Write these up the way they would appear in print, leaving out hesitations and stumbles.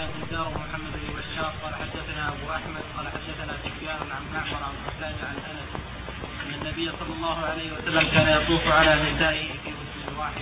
بندار محمد بن بشار قال حدثنا أبو أحمد قال حدثنا سفيان عن معمر عن سفيان عن أنس أن النبي صلى الله عليه وسلم كان يطوف على نسائه في غسل واحد.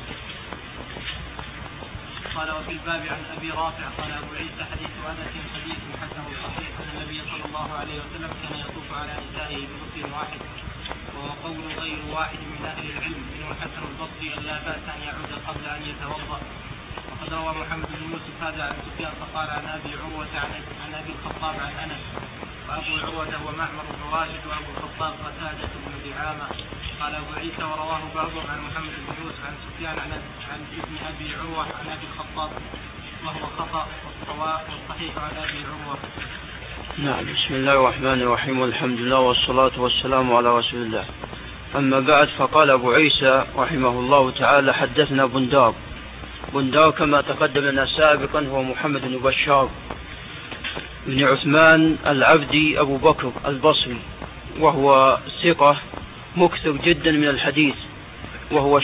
قال وفي الباب عن أبي رافع قال أبو عيسى حديث أنس حديث حسن صحيح أن النبي صلى الله عليه وسلم كان يطوف على نسائه بغسل واحد، وهو قول غير واحد من أهل العلم منه الحسن البصري أن لا بأس أن يعود قبل أن يتوضأ. وقد روى محمد بن يوسف هذا عن سفيان فقال عن أبي عروة عن أبي الخطاب عن أنس، وأبو عروة هو معمر بن راشد، وأبو الخطاب قتادة بن دعامة. قال أبو عيسى ورواه بعضهم عن محمد بن يوسف عن سفيان عن ابن أبي عروة عن أبي الخطاب، وهو خطأ، والصواب والصحيح عن أبي عروة. نعم. بسم الله الرحمن الرحيم، والحمد لله والصلاة والسلام على رسول الله. أما بعد، فقال أبو عيسى رحمه الله تعالى حدثنا بندار كما تقدم لنا سابقا هو محمد بن بشار بن عثمان العبدي أبو بكر البصري، وهو ثقة مكثر جدا من الحديث، وهو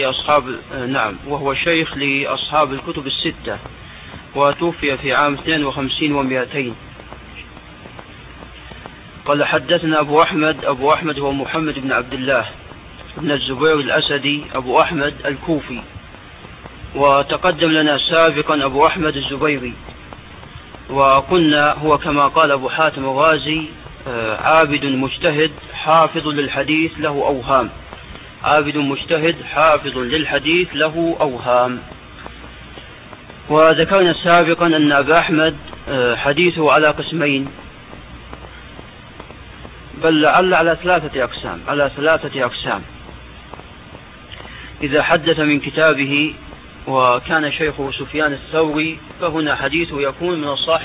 شيخ لأصحاب الكتب الستة، وتوفي في عام 52 و200. قال حدثنا أبو أحمد هو محمد بن عبد الله بن الزبير الأسدي أبو أحمد الكوفي، وتقدم لنا سابقا أبو أحمد الزبيري، وقلنا هو كما قال أبو حاتم الرازي عابد مجتهد حافظ للحديث له أوهام. وذكرنا سابقا أن أبا أحمد حديثه على قسمين، بل لعل على ثلاثة أقسام. إذا حدث من كتابه وكان شيخه سفيان الثوري فهنا حديثه يكون من أصح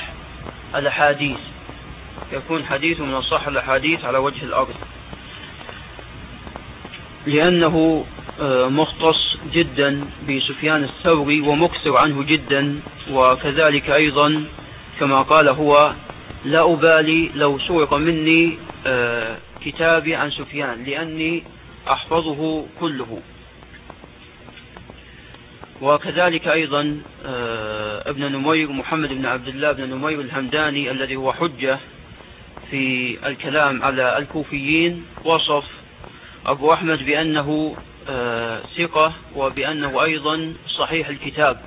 الأحاديث على وجه الأرض، لأنه مختص جدا بسفيان الثوري ومكثر عنه جدا. وكذلك أيضا كما قال هو لا أبالي لو سرق مني كتابي عن سفيان لأني أحفظه كله. وكذلك أيضا ابن نمير محمد بن عبد الله بن نمير الهمداني الذي هو حجة في الكلام على الكوفيين، وصف أبو أحمد بأنه ثقة وبأنه أيضا صحيح الكتاب.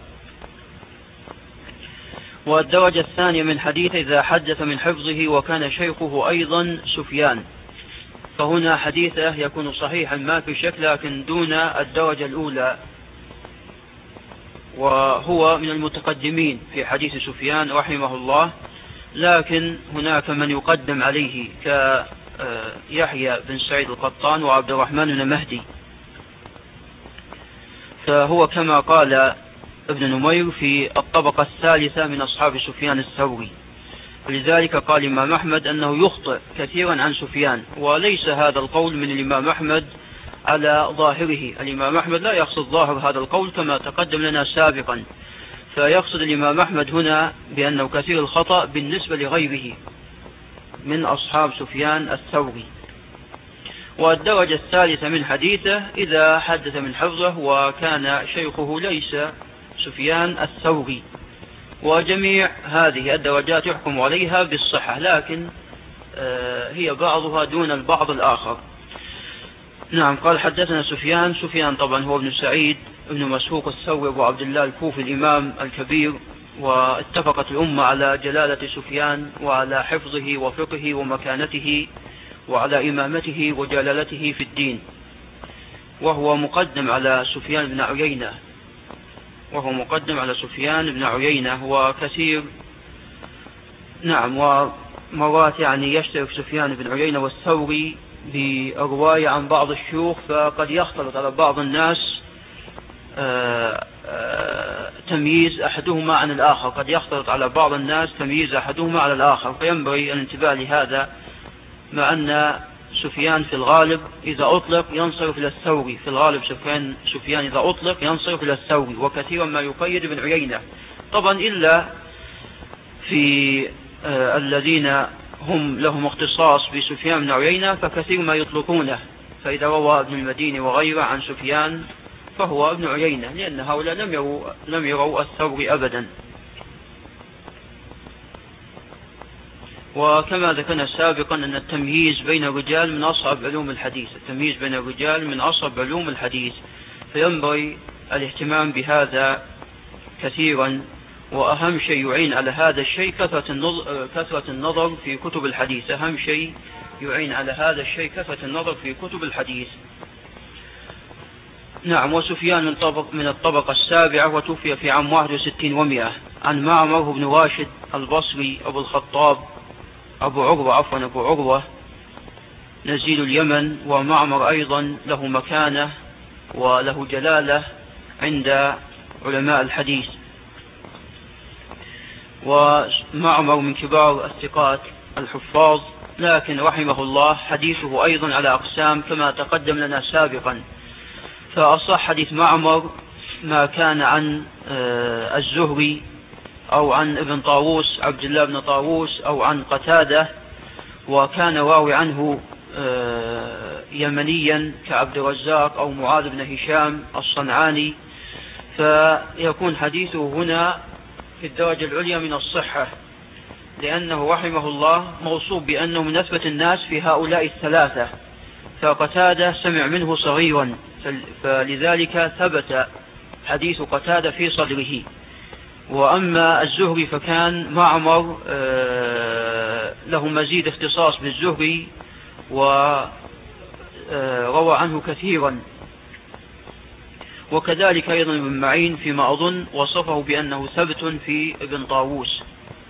والدرجة الثانية من حديث إذا حدث من حفظه وكان شيخه أيضا سفيان، فهنا حديثه يكون صحيحا ما في شك، لكن دون الدرجة الأولى، وهو من المتقدمين في حديث سفيان رحمه الله، لكن هناك من يقدم عليه كيحيى بن سعيد القطان وعبد الرحمن بن مهدي، فهو كما قال ابن نمير في الطبقة الثالثة من أصحاب سفيان الثوري. لذلك قال الإمام أحمد أنه يخطئ كثيرا عن سفيان، وليس هذا القول من الإمام أحمد على ظاهره. الإمام أحمد لا يقصد ظاهر هذا القول كما تقدم لنا سابقا، فيقصد الإمام أحمد هنا بأنه كثير الخطأ بالنسبة لغيره من أصحاب سفيان الثوري. والدرجة الثالثة من حديثه إذا حدث من حفظه وكان شيخه ليس سفيان الثوري. وجميع هذه الدرجات يحكم عليها بالصحة، لكن هي بعضها دون البعض الآخر. نعم. قال حدثنا سفيان طبعا هو ابن سعيد ابن مسروق الثوري أبو عبد الله الكوفي الإمام الكبير، واتفقت الأمة على جلالة سفيان وعلى حفظه وفقه ومكانته وعلى إمامته وجلالته في الدين، وهو مقدم على سفيان بن عيينة وكثير. نعم. ومرات يعني يشترك سفيان بن عيينة والثوري بالرواية عن بعض الشيوخ، فقد يختلط على بعض الناس تمييز أحدهما عن الآخر، فينبغي الانتباه لهذا، مع أن سفيان في الغالب إذا أطلق ينصرف إلى الثوري، سفيان إذا أطلق ينصرف إلى الثوري، وكثيرا ما يقيد بن عيينة طبعا، إلا في الذين هم لهم اختصاص بسفيان بن عيينة فكثير ما يطلقونه، فإذا روى ابن المديني وغيره عن سفيان فهو ابن عيينة، لأن هؤلاء لم يروا الثوري أبدا. وكما ذكرنا سابقا أن التمييز بين الرجال من أصعب علوم الحديث، التمييز بين الرجال من أصعب علوم الحديث، فينبغي الاهتمام بهذا كثيرا. وأهم شيء يعين على هذا الشيء كثرة النظر في كتب الحديث، أهم شيء يعين على هذا الشيء كثرة النظر في كتب الحديث. نعم. وسفيان من الطبقة السابعة، وتوفي في عام 61 و100. عن معمر بن راشد البصري أبو الخطاب أبو عروة نزيل اليمن. ومعمر أيضا له مكانة وله جلالة عند علماء الحديث. ومعمر من كبار الثقات الحفاظ، لكن رحمه الله حديثه أيضا على أقسام كما تقدم لنا سابقا. فأصح حديث معمر ما كان عن الزهري أو عن ابن طاووس عبد الله بن طاووس أو عن قتادة، وكان راوي عنه يمنيا كعبد الرزاق أو معاذ بن هشام الصنعاني، فيكون حديثه هنا في الدرجة العليا من الصحة، لأنه رحمه الله موصوف بأنه من أثبت الناس في هؤلاء الثلاثة. فقتادة سمع منه صغيرا، فلذلك ثبت حديث قتادة في صدره. وأما الزهري فكان معمر له مزيد اختصاص بالزهري وروى عنه كثيرا. وكذلك أيضا ابن معين فيما أظن وصفه بأنه ثبت في ابن طاووس.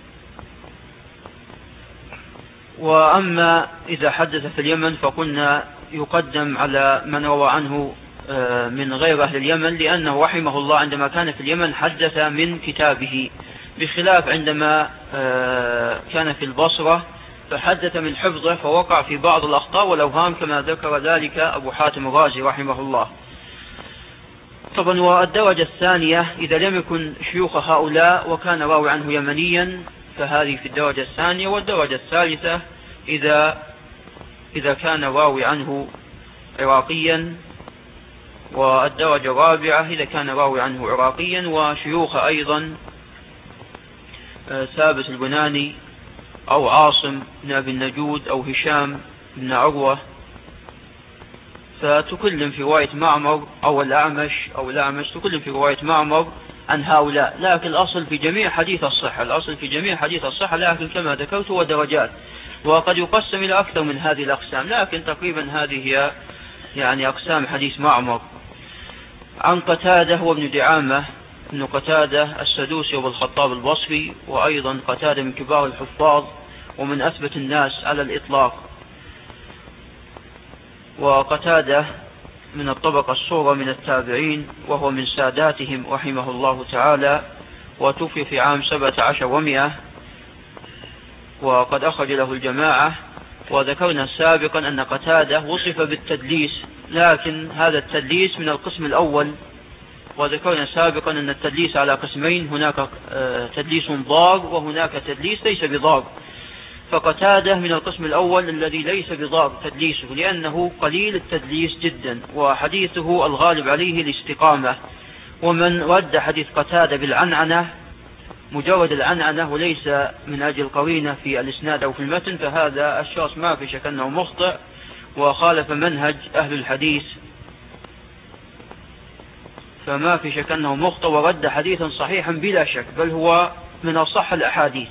وأما إذا حدث في اليمن فقلنا يقدم على من روى عنه من غير أهل اليمن، لأنه رحمه الله عندما كان في اليمن حدث من كتابه، بخلاف عندما كان في البصرة فحدث من حفظه فوقع في بعض الأخطاء والأوهام كما ذكر ذلك أبو حاتم الرازي رحمه الله. طبعا والدرجة الثانية إذا لم يكن شيوخ هؤلاء وكان راوي عنه يمنيا فهذه في الدرجة الثانية. والدرجة الثالثة إذا كان راوي عنه عراقيا. والدرجة الرابعة إذا كان راوي عنه عراقيا وشيوخ أيضا ثابت البناني أو عاصم بن أبي النجود أو هشام بن عروة، فتكلم في رواية معمر أو الأعمش تكلم في رواية معمر عن هؤلاء. لكن الأصل في جميع حديث الصحة، لكن كما ذكرت ودرجات، وقد يقسم إلى أكثر من هذه الأقسام، لكن تقريبا هذه هي يعني أقسام حديث معمر. عن قتادة هو ابن دعامة ابن قتادة السدوسي وابو الخطاب البصري، وأيضا قتادة من كبار الحفاظ ومن أثبت الناس على الإطلاق. وقتادة من الطبقة الصغرى من التابعين وهو من ساداتهم رحمه الله تعالى، وتوفي في عام 17 و100، وقد أخرج له الجماعة. وذكرنا سابقا أن قتادة وصف بالتدليس، لكن هذا التدليس من القسم الأول. وذكرنا سابقا أن التدليس على قسمين، هناك تدليس ضار وهناك تدليس ليس بضار. فقتادة من القسم الأول الذي ليس بضار تدليسه، لأنه قليل التدليس جدا، وحديثه الغالب عليه الاستقامة. ومن رد حديث قتادة بالعنعنة مجرد العنعنة وليس من أجل قرينة في الإسناد أو في المتن، فهذا الشخص ما في شك أنه مخطئ وخالف منهج أهل الحديث، فما في شك أنه مخطئ ورد حديثا صحيحا بلا شك، بل هو من أصح الأحاديث.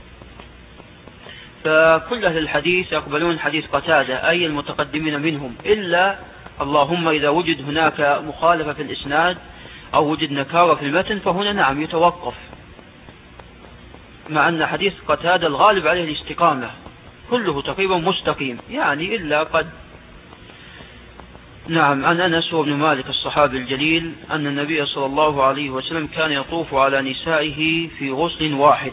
فكل أهل الحديث يقبلون حديث قتادة، أي المتقدمين منهم، إلا اللهم إذا وجد هناك مخالفة في الإسناد أو وجد نكارة في المتن فهنا نعم يتوقف، مع أن حديث قتادة الغالب عليه الاستقامة، كله تقريبا مستقيم يعني إلا قد. نعم. عن أنس بن مالك الصحابي الجليل أن النبي صلى الله عليه وسلم كان يطوف على نسائه في غسل واحد.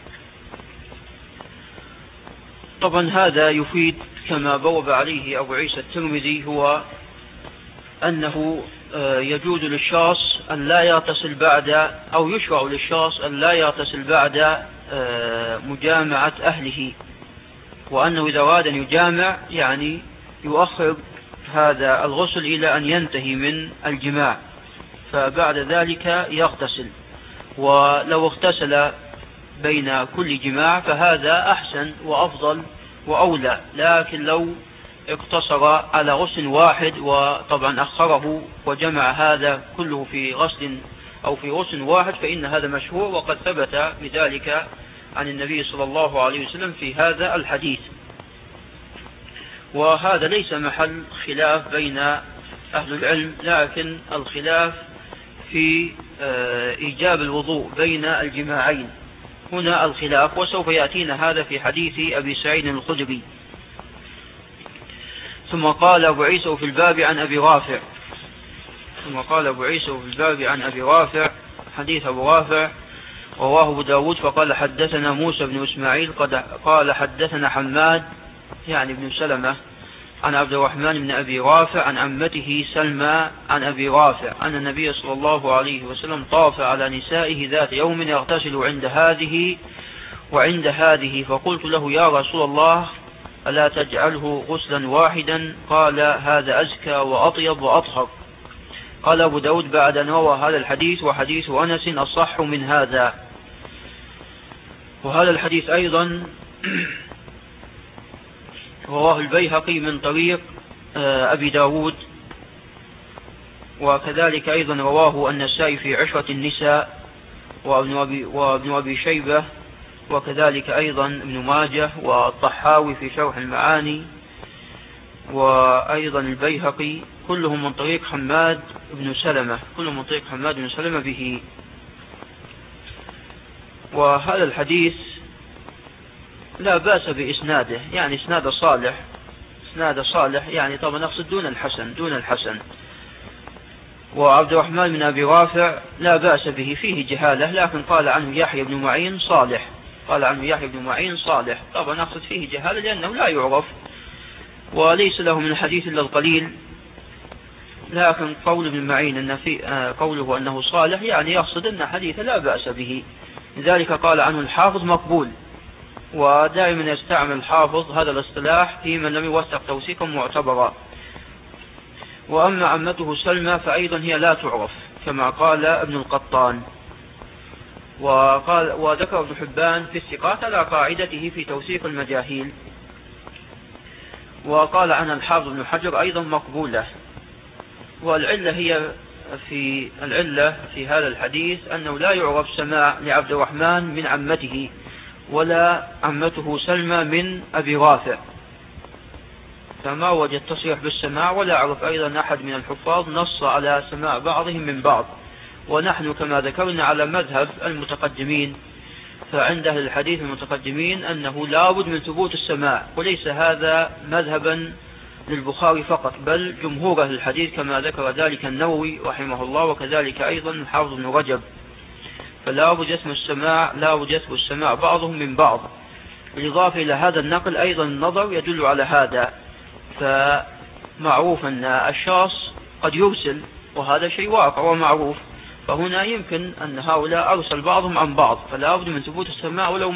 طبعا هذا يفيد كما بوب عليه أبو عيسى الترمذي، هو أنه يجوز للشخص أن لا يغتسل بعد، أو يشرع للشخص أن لا يغتسل بعد مجامعة أهله، وأنه إذا أراد أن يجامع يعني يؤخر هذا الغسل إلى أن ينتهي من الجماع، فبعد ذلك يغتسل. ولو اغتسل بين كل جماع فهذا أحسن وأفضل وأولى، لكن لو اقتصر على غسل واحد وطبعا أخره وجمع هذا كله في غسل أو في غسل واحد فإن هذا مشهور، وقد ثبت بذلك عن النبي صلى الله عليه وسلم في هذا الحديث. وهذا ليس محل خلاف بين أهل العلم، لكن الخلاف في إيجاب الوضوء بين الجماعين، هنا الخلاف، وسوف يأتينا هذا في حديث أبي سعيد الخدري. ثم قال أبو عيسى في الباب عن أبي رافع حديث أبو رافع رواه أبو داود فقال حدثنا موسى بن إسماعيل قال حدثنا حماد يعني بن سلمة عن عبد الرحمن بن أبي رافع عن عمته سلمى عن أبي رافع أن النبي صلى الله عليه وسلم طاف على نسائه ذات يوم يغتسل عند هذه وعند هذه، فقلت له يا رسول الله ألا تجعله غسلا واحدا؟ قال هذا أزكى وأطيب وأطهر. قال أبو داود بعد أن روى هذا الحديث وحديث أنس أصح من هذا. وهذا الحديث أيضا رواه البيهقي من طريق أبي داود، وكذلك أيضا رواه النسائي في عشرة النساء وابن أبي شيبة، وكذلك أيضا ابن ماجه والطحاوي في شرح المعاني، وأيضا البيهقي، كلهم من طريق حماد بن سلمة به. وهذا الحديث لا بأس بإسناده، يعني إسناد صالح يعني طبعا نقصد دون الحسن. وعبد الرحمن بن أبي رافع لا بأس به، فيه جهالة، لكن قال عنه يحيى بن معين صالح، طبعا نقصد فيه جهالة لأنه لا يعرف وليس له من الحديث إلا القليل، لكن قول ابن معين أن قوله أنه صالح يعني يقصد أن حديث لا بأس به، لذلك قال عنه الحافظ مقبول. ودائما يستعمل الحافظ هذا الاصطلاح في من لم يوثق توثيقا معتبرا. وأما عمته سلمى فأيضا هي لا تعرف كما قال ابن القطان، وذكر ابن حبان في الثقات على قاعدته في توثيق المجاهيل، وقال عنها الحافظ ابن حجر أيضا مقبولة. والعلة في هذا الحديث أنه لا يعرف سماع لعبد الرحمن من عمته ولا عمته سلمى من أبي رافع، فما وجد تصريح بالسماع، ولا أعرف أيضا أحد من الحفاظ نص على سماع بعضهم من بعض. ونحن كما ذكرنا على مذهب المتقدمين، فعند أهل الحديث المتقدمين أنه لا بد من ثبوت السماع، وليس هذا مذهبا للبخاري فقط، بل جمهور أهل الحديث كما ذكر ذلك النووي رحمه الله، وكذلك أيضا الحافظ بن رجب، فلا بد يثبت السماع بعضهم من بعض. بالإضافة إلى هذا النقل أيضا النظر يدل على هذا، فمعروف أن الشخص قد يرسل، وهذا شيء واقع ومعروف، فهنا يمكن أن هؤلاء أرسل بعضهم عن بعض، فلا بد من ثبوت السماع ولو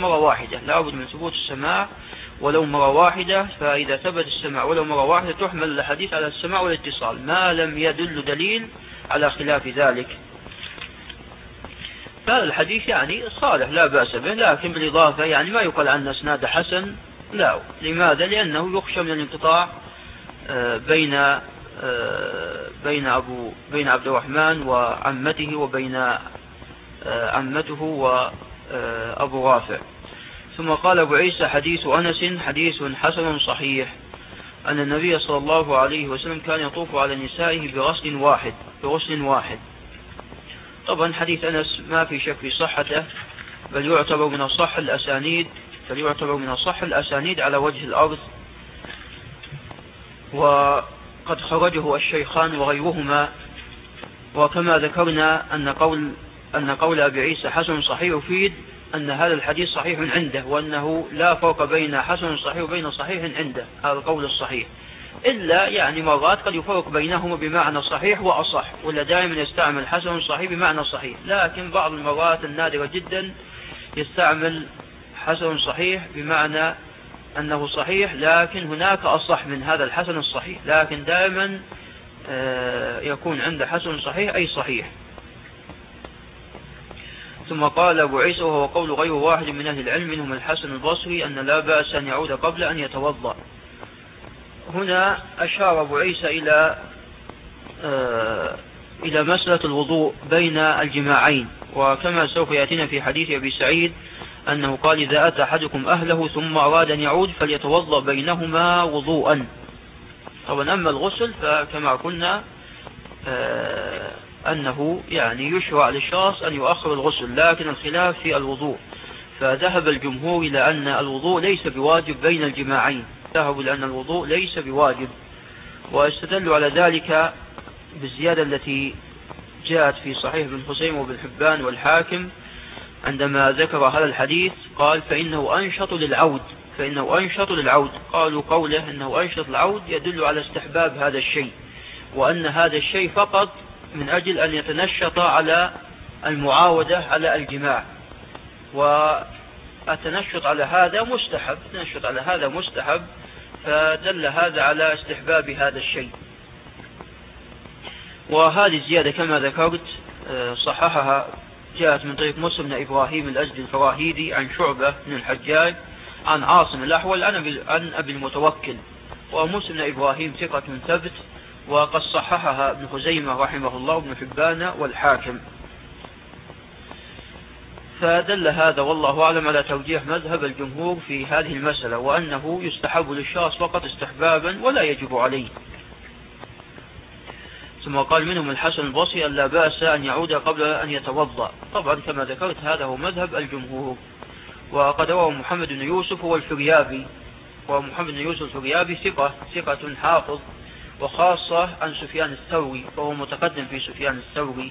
مرة واحدة. فإذا ثبت السماع ولو مرة واحدة تحمل الحديث على السماع والاتصال ما لم يدل دليل على خلاف ذلك. فهذا الحديث يعني صالح لا بأس به، لكن بالإضافة يعني ما يقال عن اسناد حسن، لا. لماذا؟ لأنه يخشى من الانقطاع بين عبد الرحمن وعمته وبين عمته وأبو رافع. ثم قال أبو عيسى حديث أنس حديث حسن صحيح أن النبي صلى الله عليه وسلم كان يطوف على نسائه بغسل واحد. طبعا حديث أنس ما في شك في صحته، بل يعتبر من أصح الأسانيد على وجه الأرض، وقد خرجه الشيخان وغيرهما. وكما ذكرنا أن قول أبي عيسى حسن صحيح يفيد أن هذا الحديث صحيح عنده، وأنه لا فرق بين حسن صحيح وبين صحيح عنده، هذا القول الصحيح، إلا يعني مرات قد يفرق بينهما بمعنى صحيح وأصح، ولا دائما يستعمل حسن صحيح بمعنى صحيح، لكن بعض المرات النادرة جدا يستعمل حسن صحيح بمعنى أنه صحيح، لكن هناك أصح من هذا الحسن الصحيح، لكن دائما يكون عند حسن صحيح أي صحيح. ثم قال أبو عيسى وهو قول غير واحد من أهل العلم منهم الحسن البصري أن لا بأس أن يعود قبل أن يتوضأ. هنا أشار أبو عيسى إلى مسألة الوضوء بين الجماعين، وكما سوف يأتينا في حديث أبي سعيد أنه قال إذا أتى أحدكم أهله ثم أراد أن يعود فليتوضأ بينهما وضوءا. طبعا أما الغسل فكما قلنا أنه يعني يشرع للشخص أن يؤخر الغسل، لكن الخلاف في الوضوء، فذهب الجمهور إلى أن الوضوء ليس بواجب بين الجماعين، ذهبوا لأن الوضوء ليس بواجب، واستدلوا على ذلك بالزيادة التي جاءت في صحيح ابن خزيمة وابن حبان والحاكم عندما ذكر هذا الحديث قال فإنه أنشط للعود. قالوا قوله إنه أنشط للعود يدل على استحباب هذا الشيء، وأن هذا الشيء فقط من أجل أن يتنشط على المعاودة على الجماع، والتنشط على هذا مستحب، فدل هذا على استحباب هذا الشيء. وهذه الزيادة كما ذكرت صححها، جاءت من طريق موسى بن إبراهيم الأزدي الفراهيدي عن شعبة بن الحجاج عن عاصم الأحول عن أبي المتوكل، وموسى بن إبراهيم ثقة ثبت، وقد صححها ابن خزيمة رحمه الله وابن حبان والحاكم. فدل هذا والله أعلم على توجيه مذهب الجمهور في هذه المسألة، وأنه يستحب للشخص فقط استحبابا ولا يجب عليه. ثم قال منهم الحسن البصري أن لا بأس أن يعود قبل أن يتوضأ. طبعا كما ذكرت هذا هو مذهب الجمهور. وقد روى محمد بن يوسف والفريابي، ومحمد بن يوسف الفريابي ثقة حافظ، وخاصة عن سفيان الثوري، فهو متقدم في سفيان الثوري،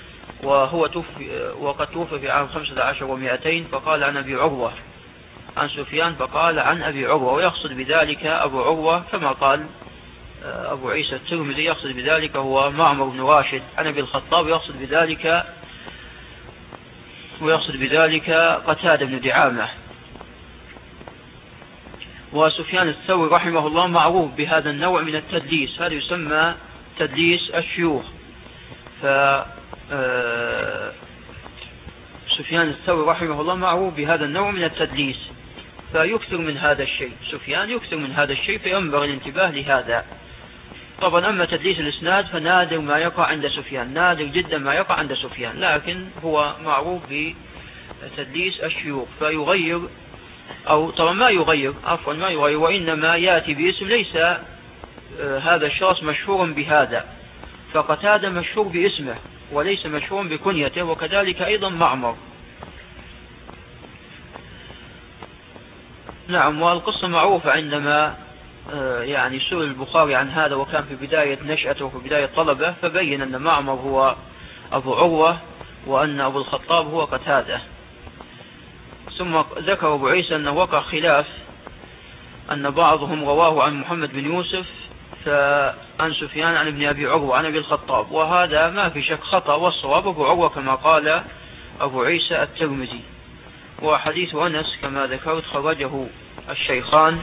وقد توفي في عام 15 و200. فقال عن أبي عروة عن سفيان فقال عن أبي عروة، ويقصد بذلك أبو عروة كما قال أبو عيسى الترمذي، يقصد بذلك هو معمر بن راشد عن أبي الخطاب، ويقصد بذلك قتادة بن دعامة. وسفيان الثوري رحمه الله معروف بهذا النوع من التدليس، هذا يسمى تدليس الشيوخ. سفيان الثوري رحمه الله معروف بهذا النوع من التدليس، فيكثر من هذا الشيء، سفيان يكثر من هذا الشيء، فينبغي الانتباه لهذا. طبعا أما تدليس الإسناد فنادر ما يقع عند سفيان، نادر جدا ما يقع عند سفيان، لكن هو معروف بتدليس الشيوخ، فيغير أو طبعا ما يغير وإنما يأتي باسم ليس هذا الشخص مشهورا بهذا، فقتادة مشهور باسمه وليس مشهور بكنيته، وكذلك أيضا معمر. نعم. والقصة معروفة عندما يعني سئل البخاري عن هذا وكان في بداية نشأته وفي بداية طلبه، فبين أن معمر هو أبو عروة وأن أبو الخطاب هو قتادة. ثم ذكر أبو عيسى أنه وقع خلاف، أن بعضهم رواه عن محمد بن يوسف عن سفيان عن ابن أبي عروة عن أبي الخطاب، وهذا ما في شك خطأ، والصواب أبو عروة كما قال أبو عيسى الترمذي. وحديث أنس كما ذكرت خرجه الشيخان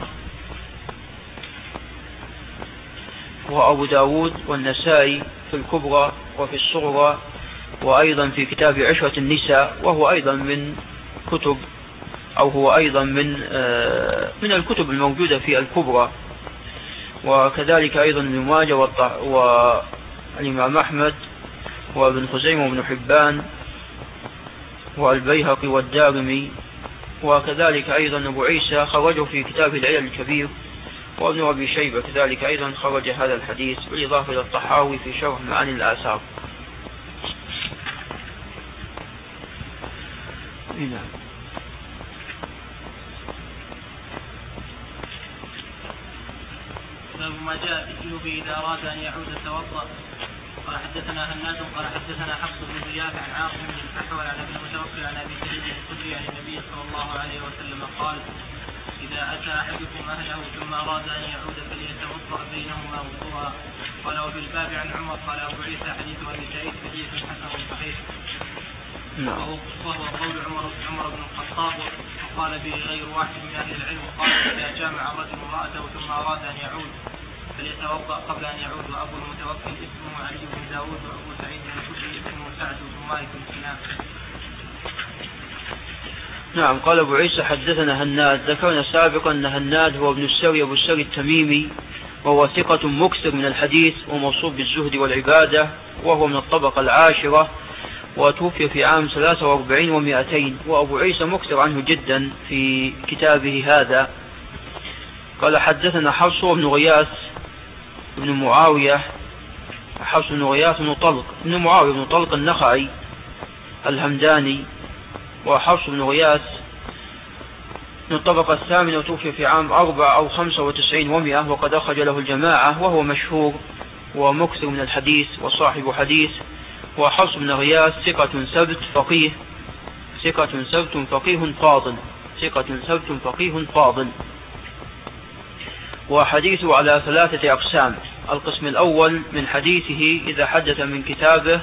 وأبو داود والنسائي في الكبرى وفي الصغرى، وأيضا في كتاب عشرة النساء، وهو أيضا من كتب أو هو أيضا من الكتب الموجودة في الكبرى، وكذلك أيضا ابن ماجه والإمام أحمد وابن خزيمة وابن حبان والبيهقي والدارمي، وكذلك أيضا أبو عيسى خرجه في كتابه العلل الكبير، وابن أبي شيبة كذلك أيضا خرج هذا الحديث، بالإضافة إلى الطحاوي في شرح معاني الآثار. نعم. باب ما جاء في الجنوب إذا أراد أن يعود توضأ. قال حدثنا هناد قال حدثنا حفص بن غياث عن عاصم بن الأحول عن ابي المتوكل عن ابي سعيد الخدري عن النبي صلى الله عليه وسلم قال: إذا أتى أحدكم أهله ثم أراد أن يعود فليتوضأ بينهما وضوءا. قال وفي الباب عن عمر قال أبو عيسى حديث أبي سعيد حديث حسن صحيح، وهو قول عمر بن الخطاب، وقال به غير واحد من أهل العلم. قال إذا جامع الرجل امرأته ثم أراد أن يعود فليتوضأ قبل أن يعود. وأبو المتوكل اسمه علي بن داود، وأبو سعيد الخدري اسمه سعد بن مالك بن سنان. نعم. قال أبو عيسى حدثنا هناد. ذكرنا سابقا أن هناد هو ابن السري أبو السري التميمي، وهو ثقة مكثر من الحديث وموصوف بالزهد والعبادة، وهو من الطبقة العاشرة، وتوفي في عام 43 و200. وأبو عيسى مكثر عنه جدا في كتابه هذا. قال حدثنا حفص بن غياث بن معاوية، حفص بن غياث بن طلق بن معاوية بن طلق النخعي الهمداني، وحفص بن غياث من الطبقة الثامنة، وتوفي في عام 4 أو 95 و100، وقد أخرج له الجماعة، وهو مشهور ومكثر من الحديث وصاحب حديث. وحفص بن غياث ثقة ثبت فقيه، ثقة ثبت فقيه فاضل، ثقة ثبت فقيه فاضل. وحديثه على 3 أقسام. القسم الأول من حديثه إذا حدث من كتابه،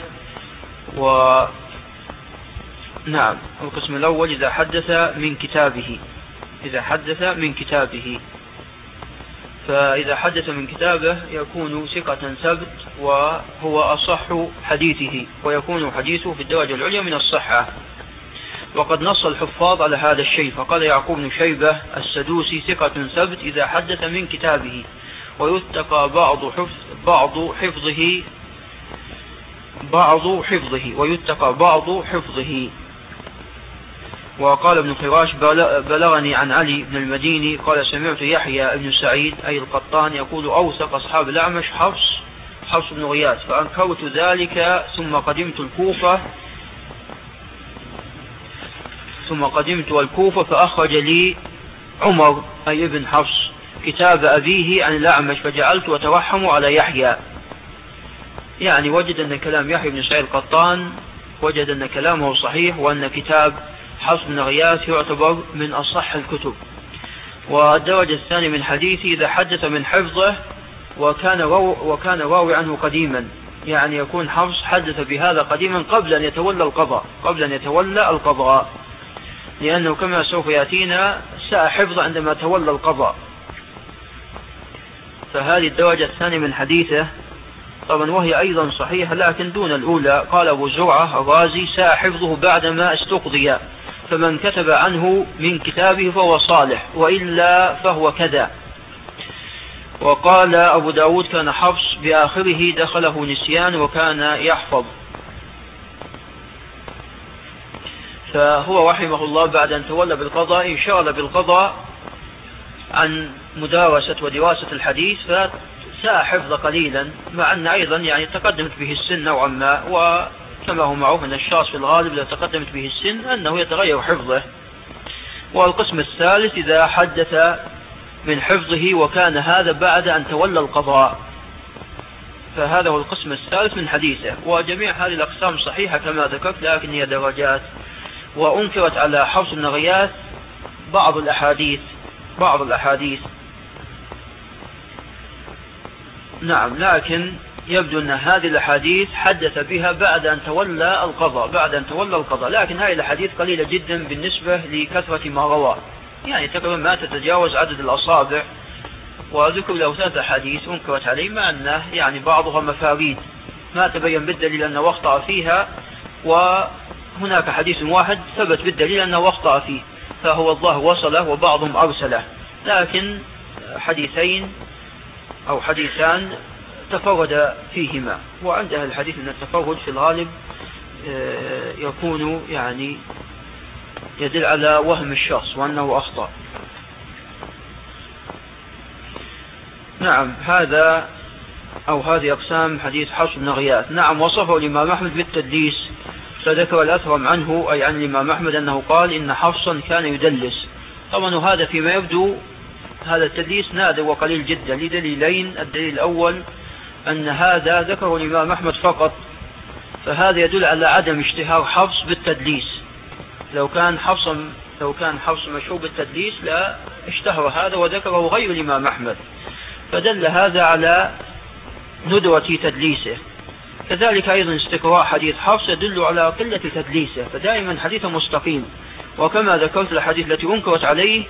نعم، القسم الأول إذا حدث من كتابه، إذا حدث من كتابه، فإذا حدث من كتابه يكون ثقة ثبت وهو أصح حديثه، ويكون حديثه في الدرجة العليا من الصحة. وقد نص الحفاظ على هذا الشيء، فقال يعقوب بن شيبة السدوسي ثقة ثبت إذا حدث من كتابه، ويتقى ويتقى بعض حفظه. وقال ابن فراش بلغني عن علي بن المديني قال سمعت يحيى بن سعيد أي القطان يقول أوثق أصحاب الأعمش حفص بن غياث، فأنكرت ذلك ثم قدمت الكوفة فأخرج لي عمر أي ابن حفص كتاب أبيه عن الأعمش، فجعلت أتوحم على يحيى، يعني وجد أن كلام يحيى بن سعيد القطان وجد أن كلامه صحيح، وأن كتاب حفص بن غياث يعتبر من أصح الكتب. والدرجة الثانية من حديثه إذا حدث من حفظه وكان راوي عنه قديما، يعني يكون حفص حدث بهذا قديما قبل أن يتولى القضاء، لأنه كما سوف يأتينا ساء حفظ عندما تولى القضاء. فهذه الدرجة الثانية من حديثه طبعا، وهي أيضا صحيحة لكن دون الأولى. قال أبو زرعة الرازي ساء حفظه بعدما استقضي، فمن كتب عنه من كتابه فهو صالح، وإلا فهو كذا. وقال أبو داود كان حفص بآخره دخله نسيان وكان يحفظ. فهو رحمه الله بعد أن تولى بالقضاء انشغل بالقضاء عن مدارسة ودراسة الحديث، فساء حفظ قليلا، مع أن أيضا يعني تقدمت به السن نوعا ما، وكما هو معروف أن الشخص في الغالب إذا تقدمت به السن أنه يتغير حفظه. والقسم الثالث إذا حدث من حفظه وكان هذا بعد أن تولى القضاء، فهذا هو القسم الثالث من حديثه. وجميع هذه الأقسام صحيحة كما ذكرت، لكن هي درجات. وأنكرت على حفص بن غياث بعض الأحاديث، نعم، لكن يبدو أن هذه الأحاديث حدث بها بعد أن تولى القضاء، لكن هذه الأحاديث قليلة جدا بالنسبة لكثرة ما روى، يعني تقريبا ما تتجاوز عدد الأصابع. وذكر له 3 أحاديث أنكرت عليه، مع أنه يعني بعضها مفاريد ما تبين بالدليل أنه أخطأ فيها، وهناك حديث واحد ثبت بالدليل أنه أخطأ فيه، فهو الله وصله وبعضهم أرسله. لكن حديثان تفرد فيهما، وعند أهل الحديث أن التفرد في الغالب يكون يعني يدل على وهم الشخص وأنه أخطأ. نعم، هذه أقسام حديث حفص بن غياث. نعم، وصفه الإمام أحمد بالتدليس، فذكر الأثرم عنه أي عن الإمام أحمد أنه قال إن حفصا كان يدلس. طبعا هذا فيما يبدو هذا التدليس نادر وقليل جدا لدليلين. الدليل الأول أن هذا ذكره الإمام أحمد فقط، فهذا يدل على عدم اشتهار حفص بالتدليس. لو كان حفص مشهور بالتدليس لا اشتهر هذا وذكره غير الإمام أحمد، فدل هذا على ندرة تدليسه. كذلك أيضا استقراء حديث حفص يدل على قلة تدليسه، فدائما حديثه مستقيم. وكما ذكرت الحديث التي أنكرت عليه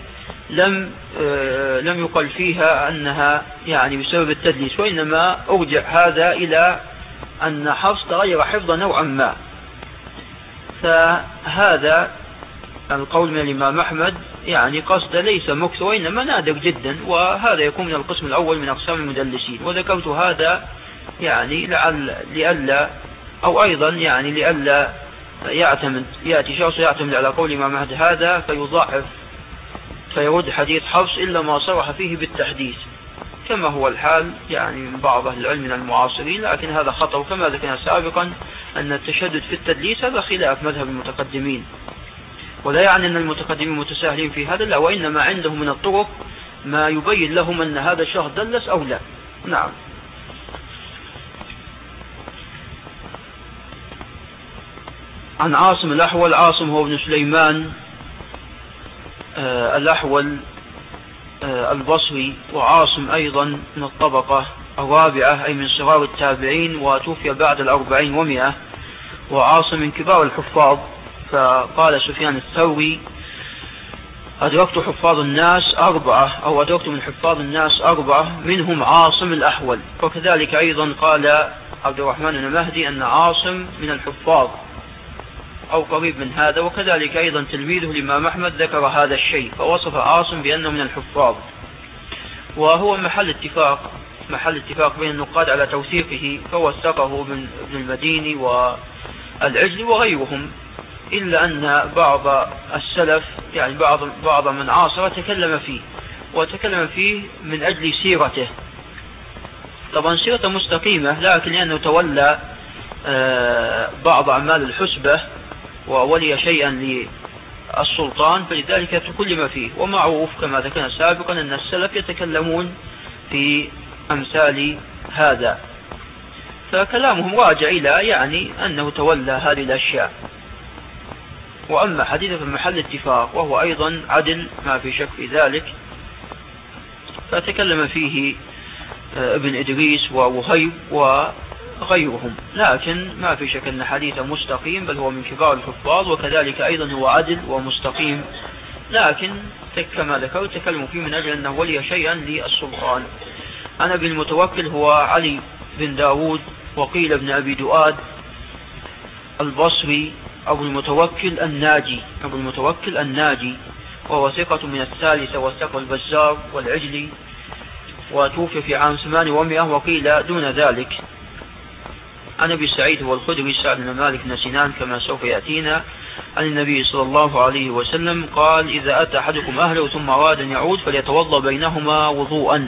لم يقل فيها أنها يعني بسبب التدليس، وإنما أرجع هذا إلى أن حفص تغير حفظه نوعا ما. فهذا القول من الإمام أحمد يعني قصد ليس مكثر وإنما نادر جدا، وهذا يكون من القسم الأول من أقسام المدلسين. وذكرت هذا يعني لئلا أو أيضا يعني لئلا يأتي شخص يعتمد على قول الإمام أحمد هذا فيضاعف فيرد حديث حفص إلا ما صرح فيه بالتحديث، كما هو الحال يعني من بعض أهل العلم من المعاصرين، لكن هذا خطأ. وكما ذكرنا سابقا أن التشدد في التدليس هذا خلاف مذهب المتقدمين، ولا يعني أن المتقدمين متساهلين في هذا، لا، وإنما عندهم من الطرق ما يبين لهم أن هذا الشخص دلس أو لا. نعم. عن عاصم الأحول، عاصم هو ابن سليمان الأحول البصري، وعاصم أيضا من الطبقة الرابعة أي من صغار التابعين، وتوفي بعد 40 و100، وعاصم من كبار الحفاظ. فقال سفيان الثوري: أدركت حفاظ الناس 4 أو أدركت من حفاظ الناس 4 منهم عاصم الأحول. وكذلك أيضا قال عبد الرحمن بن مهدي أن عاصم من الحفاظ أو قريب من هذا، وكذلك أيضا تلميذه الإمام أحمد ذكر هذا الشيء فوصف عاصم بأنه من الحفاظ. وهو محل اتفاق بين النقاد على توثيقه، فوثقه ابن المديني والعجلي وغيرهم، إلا أن بعض السلف يعني بعض من عاصر تكلم فيه من أجل سيرته. طبعا سيرته مستقيمة، لكن لأنه تولى بعض أعمال الحسبة وولي شيئا للسلطان فلذلك تكلم فيه. ومعروف كما ذكرنا سابقا أن السلف يتكلمون في أمثال هذا، فكلامهم راجع إلى يعني أنه تولى هذه الأشياء. وأما حديثه في محل اتفاق وهو أيضا عدل ما في شك في ذلك، فتكلم فيه ابن إدريس ووهيب وغيرهم، لكن ما في شك أن حديثه مستقيم، بل هو من كبار الحفاظ، وكذلك أيضا هو عدل ومستقيم، لكن كما ذكرت تكلم فيه من أجل أنه ولي شيئا للسلطان. أنا بالمتوكل هو علي بن داود، وقيل ابن أبي دؤاد البصري، أبو المتوكل الناجي، وهو ثقة من 3 وثقه البزار والعجلي، وتوفي في عام 800 وقيل دون ذلك. عن أبي سعيد هو الخدري سعد بن مالك بن سنان كما سوف يأتينا، عن النبي صلى الله عليه وسلم قال: إذا أتى أحدكم أهله ثم أراد أن يعود فليتوضأ بينهما وضوءا.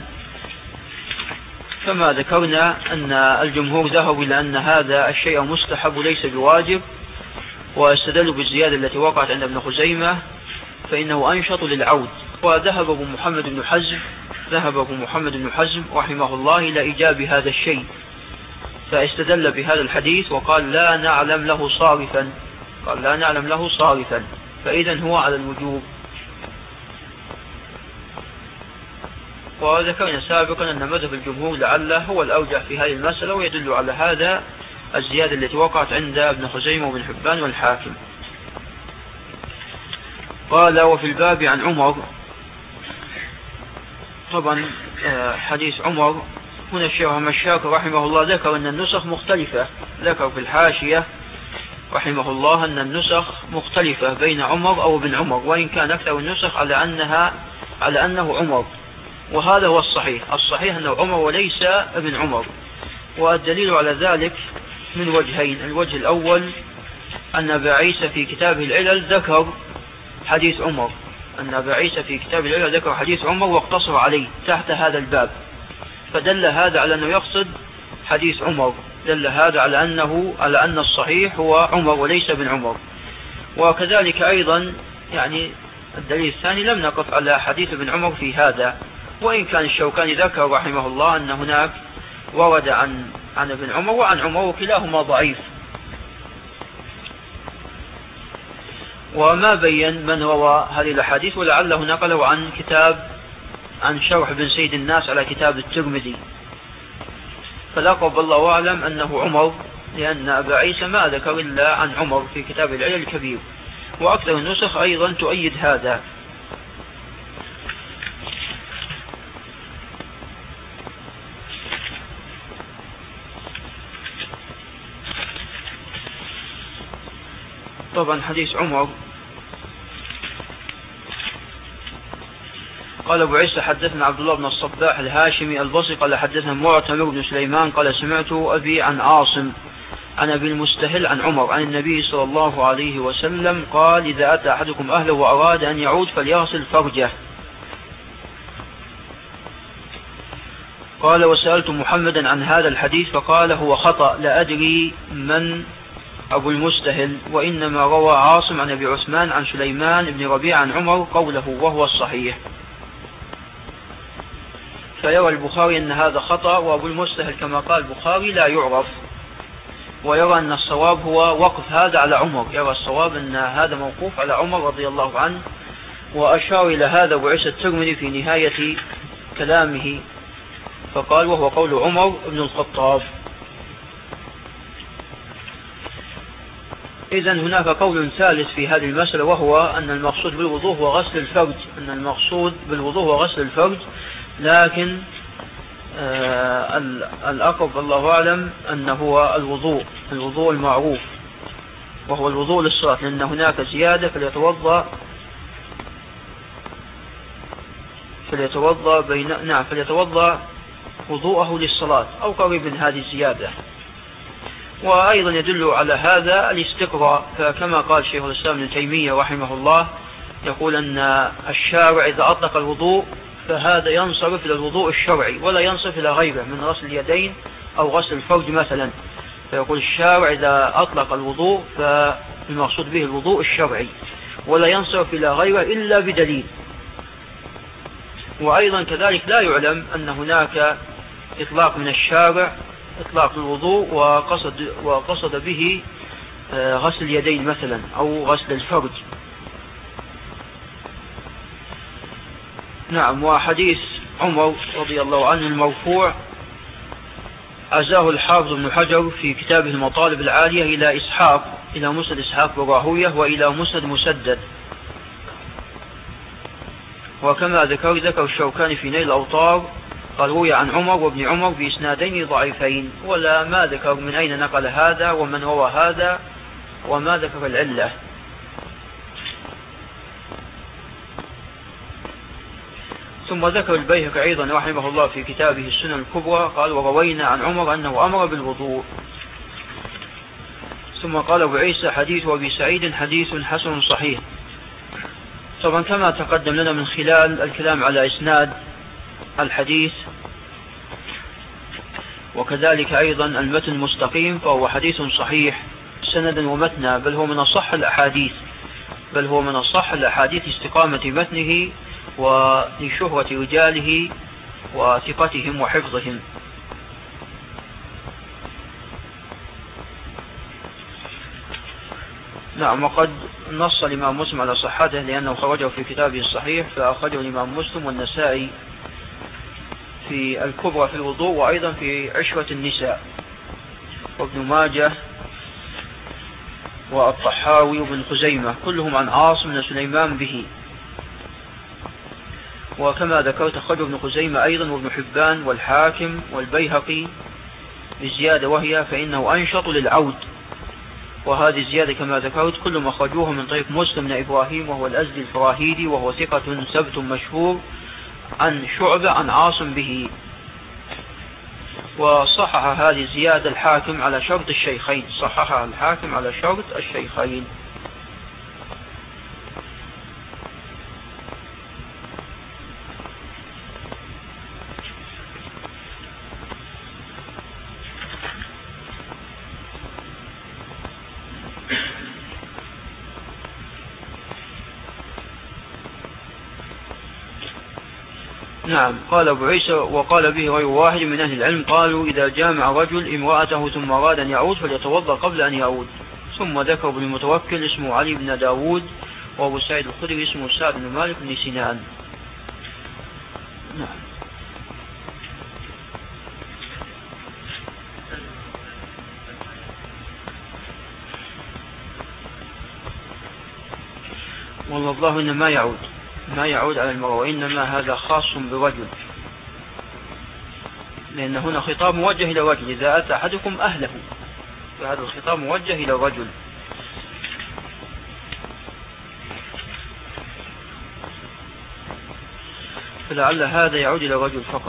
كما ذكرنا أن الجمهور ذهبوا إلى أن هذا الشيء مستحب وليس بواجب، واستدلوا بالزيادة التي وقعت عند ابن خزيمة فإنه أنشط للعود. وذهب أبو محمد بن حزم رحمه الله إلى إيجاب هذا الشيء، فاستدل بهذا الحديث وقال لا نعلم له صارفا، فإذا هو على الوجوب. وذكرنا سابقا أن مذهب الجمهور لعله هو الأوجه في هذه المسألة، ويدل على هذا الزيادة التي وقعت عند ابن خزيمة وابن حبان والحاكم. قال: وفي الباب عن عمر. طبعا حديث عمر هنا الشيخ مشاك رحمه الله ذكر أن النسخ مختلفة، ذكر في الحاشية رحمه الله أن النسخ مختلفة بين عمر أو ابن عمر، وإن كان أكثر النسخ على أنه عمر، وهذا هو الصحيح أنه عمر وليس ابن عمر. والدليل على ذلك من وجهين: الوجه الأول أن أبا عيسى في كتابه العلل ذكر حديث عمر واقتصر عليه تحت هذا الباب، فدل هذا على أنه يقصد حديث عمر، دل هذا على أن الصحيح هو عمر وليس ابن عمر. وكذلك أيضا يعني الدليل الثاني لم نقف على حديث ابن عمر في هذا، وإن كان الشوكاني ذكر رحمه الله أن هناك ورد عن ابن عمر وعن عمر وكلاهما ضعيف. وما بين من روى هذه الأحاديث، ولعله نقله عن شرح بن سيد الناس على كتاب الترمذي، فلقب الله أعلم أنه عمر، لأن أبا عيسى ما ذكر إلا عن عمر في كتاب العلل الكبير، وأكثر النسخ أيضا تؤيد هذا. طبعا حديث عمر قال أبو عيسى حدثنا عبد الله بن الصباح الهاشمي البصري قال حدثنا معتمر بن سليمان قال سمعت أبي عن عاصم عن أبي المستهل عن عمر عن النبي صلى الله عليه وسلم قال إذا أتى أحدكم أهله وأراد أن يعود فليغسل فرجه. قال وسألت محمدا عن هذا الحديث فقال هو خطأ لا أدري من أبو المستهل، وإنما روى عاصم عن أبي عثمان عن سليمان بن ربيع عن عمر قوله وهو الصحيح. فيرى البخاري أن هذا خطأ، وأبو المستهل كما قال البخاري لا يعرف، ويرى أن الصواب هو وقف هذا على عمر، يرى الصواب أن هذا موقوف على عمر رضي الله عنه، وأشار إلى هذا أبو عيسى الترمذي في نهاية كلامه فقال وهو قول عمر بن الخطاب. إذن هناك قول ثالث في هذه المسألة، وهو أن المقصود بالوضوء هو غسل الفرج، أن المقصود بالوضوء هو غسل الفرج، لكن الأقرب الله أعلم أنه هو الوضوء المعروف، وهو الوضوء للصلاة، لأن هناك زيادة فليتوضأ وضوءه للصلاة أو قريب من هذه الزيادة. وأيضا يدل على هذا الاستقراء، فكما قال شيخ الإسلام ابن تيمية رحمه الله يقول أن الشارع إذا أطلق الوضوء فهذا ينصرف إلى الوضوء الشرعي ولا ينصرف إلى غيره من غسل اليدين أو غسل الفرج مثلا، فيقول الشارع إذا أطلق الوضوء فالمقصود به الوضوء الشرعي ولا ينصرف إلى غيره إلا بدليل. وأيضا كذلك لا يعلم أن هناك إطلاق من الشارع إطلاق الوضوء وقصد به غسل اليدين مثلا أو غسل الفرج. نعم. وحديث عمر رضي الله عنه المرفوع عزاه الحافظ ابن حجر في كتابه المطالب العالية إلى مسند إسحاق وراهويه وإلى مسند مسدد، وكما ذكر الشوكاني في نيل الأوطار قال روي عن عمر وابن عمر بإسنادين ضعيفين، ولا ما ذكر من أين نقل هذا ومن روى هذا وما ذكر العلة. ثم ذكر البيهقي أيضا رحمه الله في كتابه السنن الكبرى قال وروينا عن عمر أنه أمر بالوضوء. ثم قال أبو عيسى حديث أبي سعيد حديث حسن صحيح. طبعا كما تقدم لنا من خلال الكلام على إسناد الحديث وكذلك أيضا المتن المستقيم، فهو حديث صحيح سندا ومتنا، بل هو من أصح الأحاديث استقامة متنه ولشهرة رجاله وثقتهم وحفظهم. نعم. وقد نص الإمام مسلم على صحته لأنه خرجه في كتابه الصحيح، فأخرجه الإمام مسلم والنسائي في الكبرى في الوضوء، وأيضا في عشرة النساء، وابن ماجه والطحاوي وابن خزيمة كلهم عن عاصم بن سليمان به. وكما ذكرت أخرجه ابن خزيمة أيضا وابن حبان والحاكم والبيهقي بزيادة وهي فإنه أنشط للعود، وهذه الزيادة كما ذكرت كلهم أخرجوها من طريق مسلم بن إبراهيم وهو الأزدي الفراهيدي وهو ثقة ثبت مشهور عن شعبة عن عاصم به. وصحح هذه الزيادة الحاكم على شرط الشيخين، صححها الحاكم على شرط الشيخين. نعم. قال أبو عيسى وقال به غير واحد من أهل العلم قالوا إذا جامع رجل امرأته ثم أراد أن يعود فليتوضأ قبل أن يعود. ثم ذكر ابن المتوكل اسمه علي بن داود، وأبو سعيد الخدري اسمه سعد بن مالك بن سنان. نعم. والله الله إنما ما يعود على المرأة، وإنما هذا خاص برجل، لأن هنا خطاب موجه إلى رجل إذا أتى أحدكم أهله، فهذا الخطاب موجه إلى رجل. فلعل هذا يعود إلى الرجل فقط،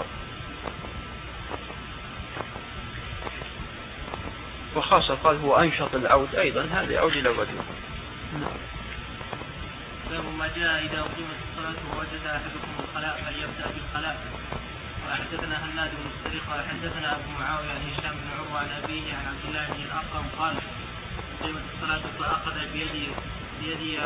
وخاصة قال هو أنشط العود أيضا، هذا يعود إلى الرجل. نعم. باب ما جاء إذا أقيمت الصلاة ووجد أحدكم الخلاء فليبدأ بالخلاء. وحدثنا هناد بن السري قال حدثنا أبو معاوية عن هشام بن عروة عن أبيه عن عبد الله بن الأرقم قال أقيمت الصلاة فأخذ بيدي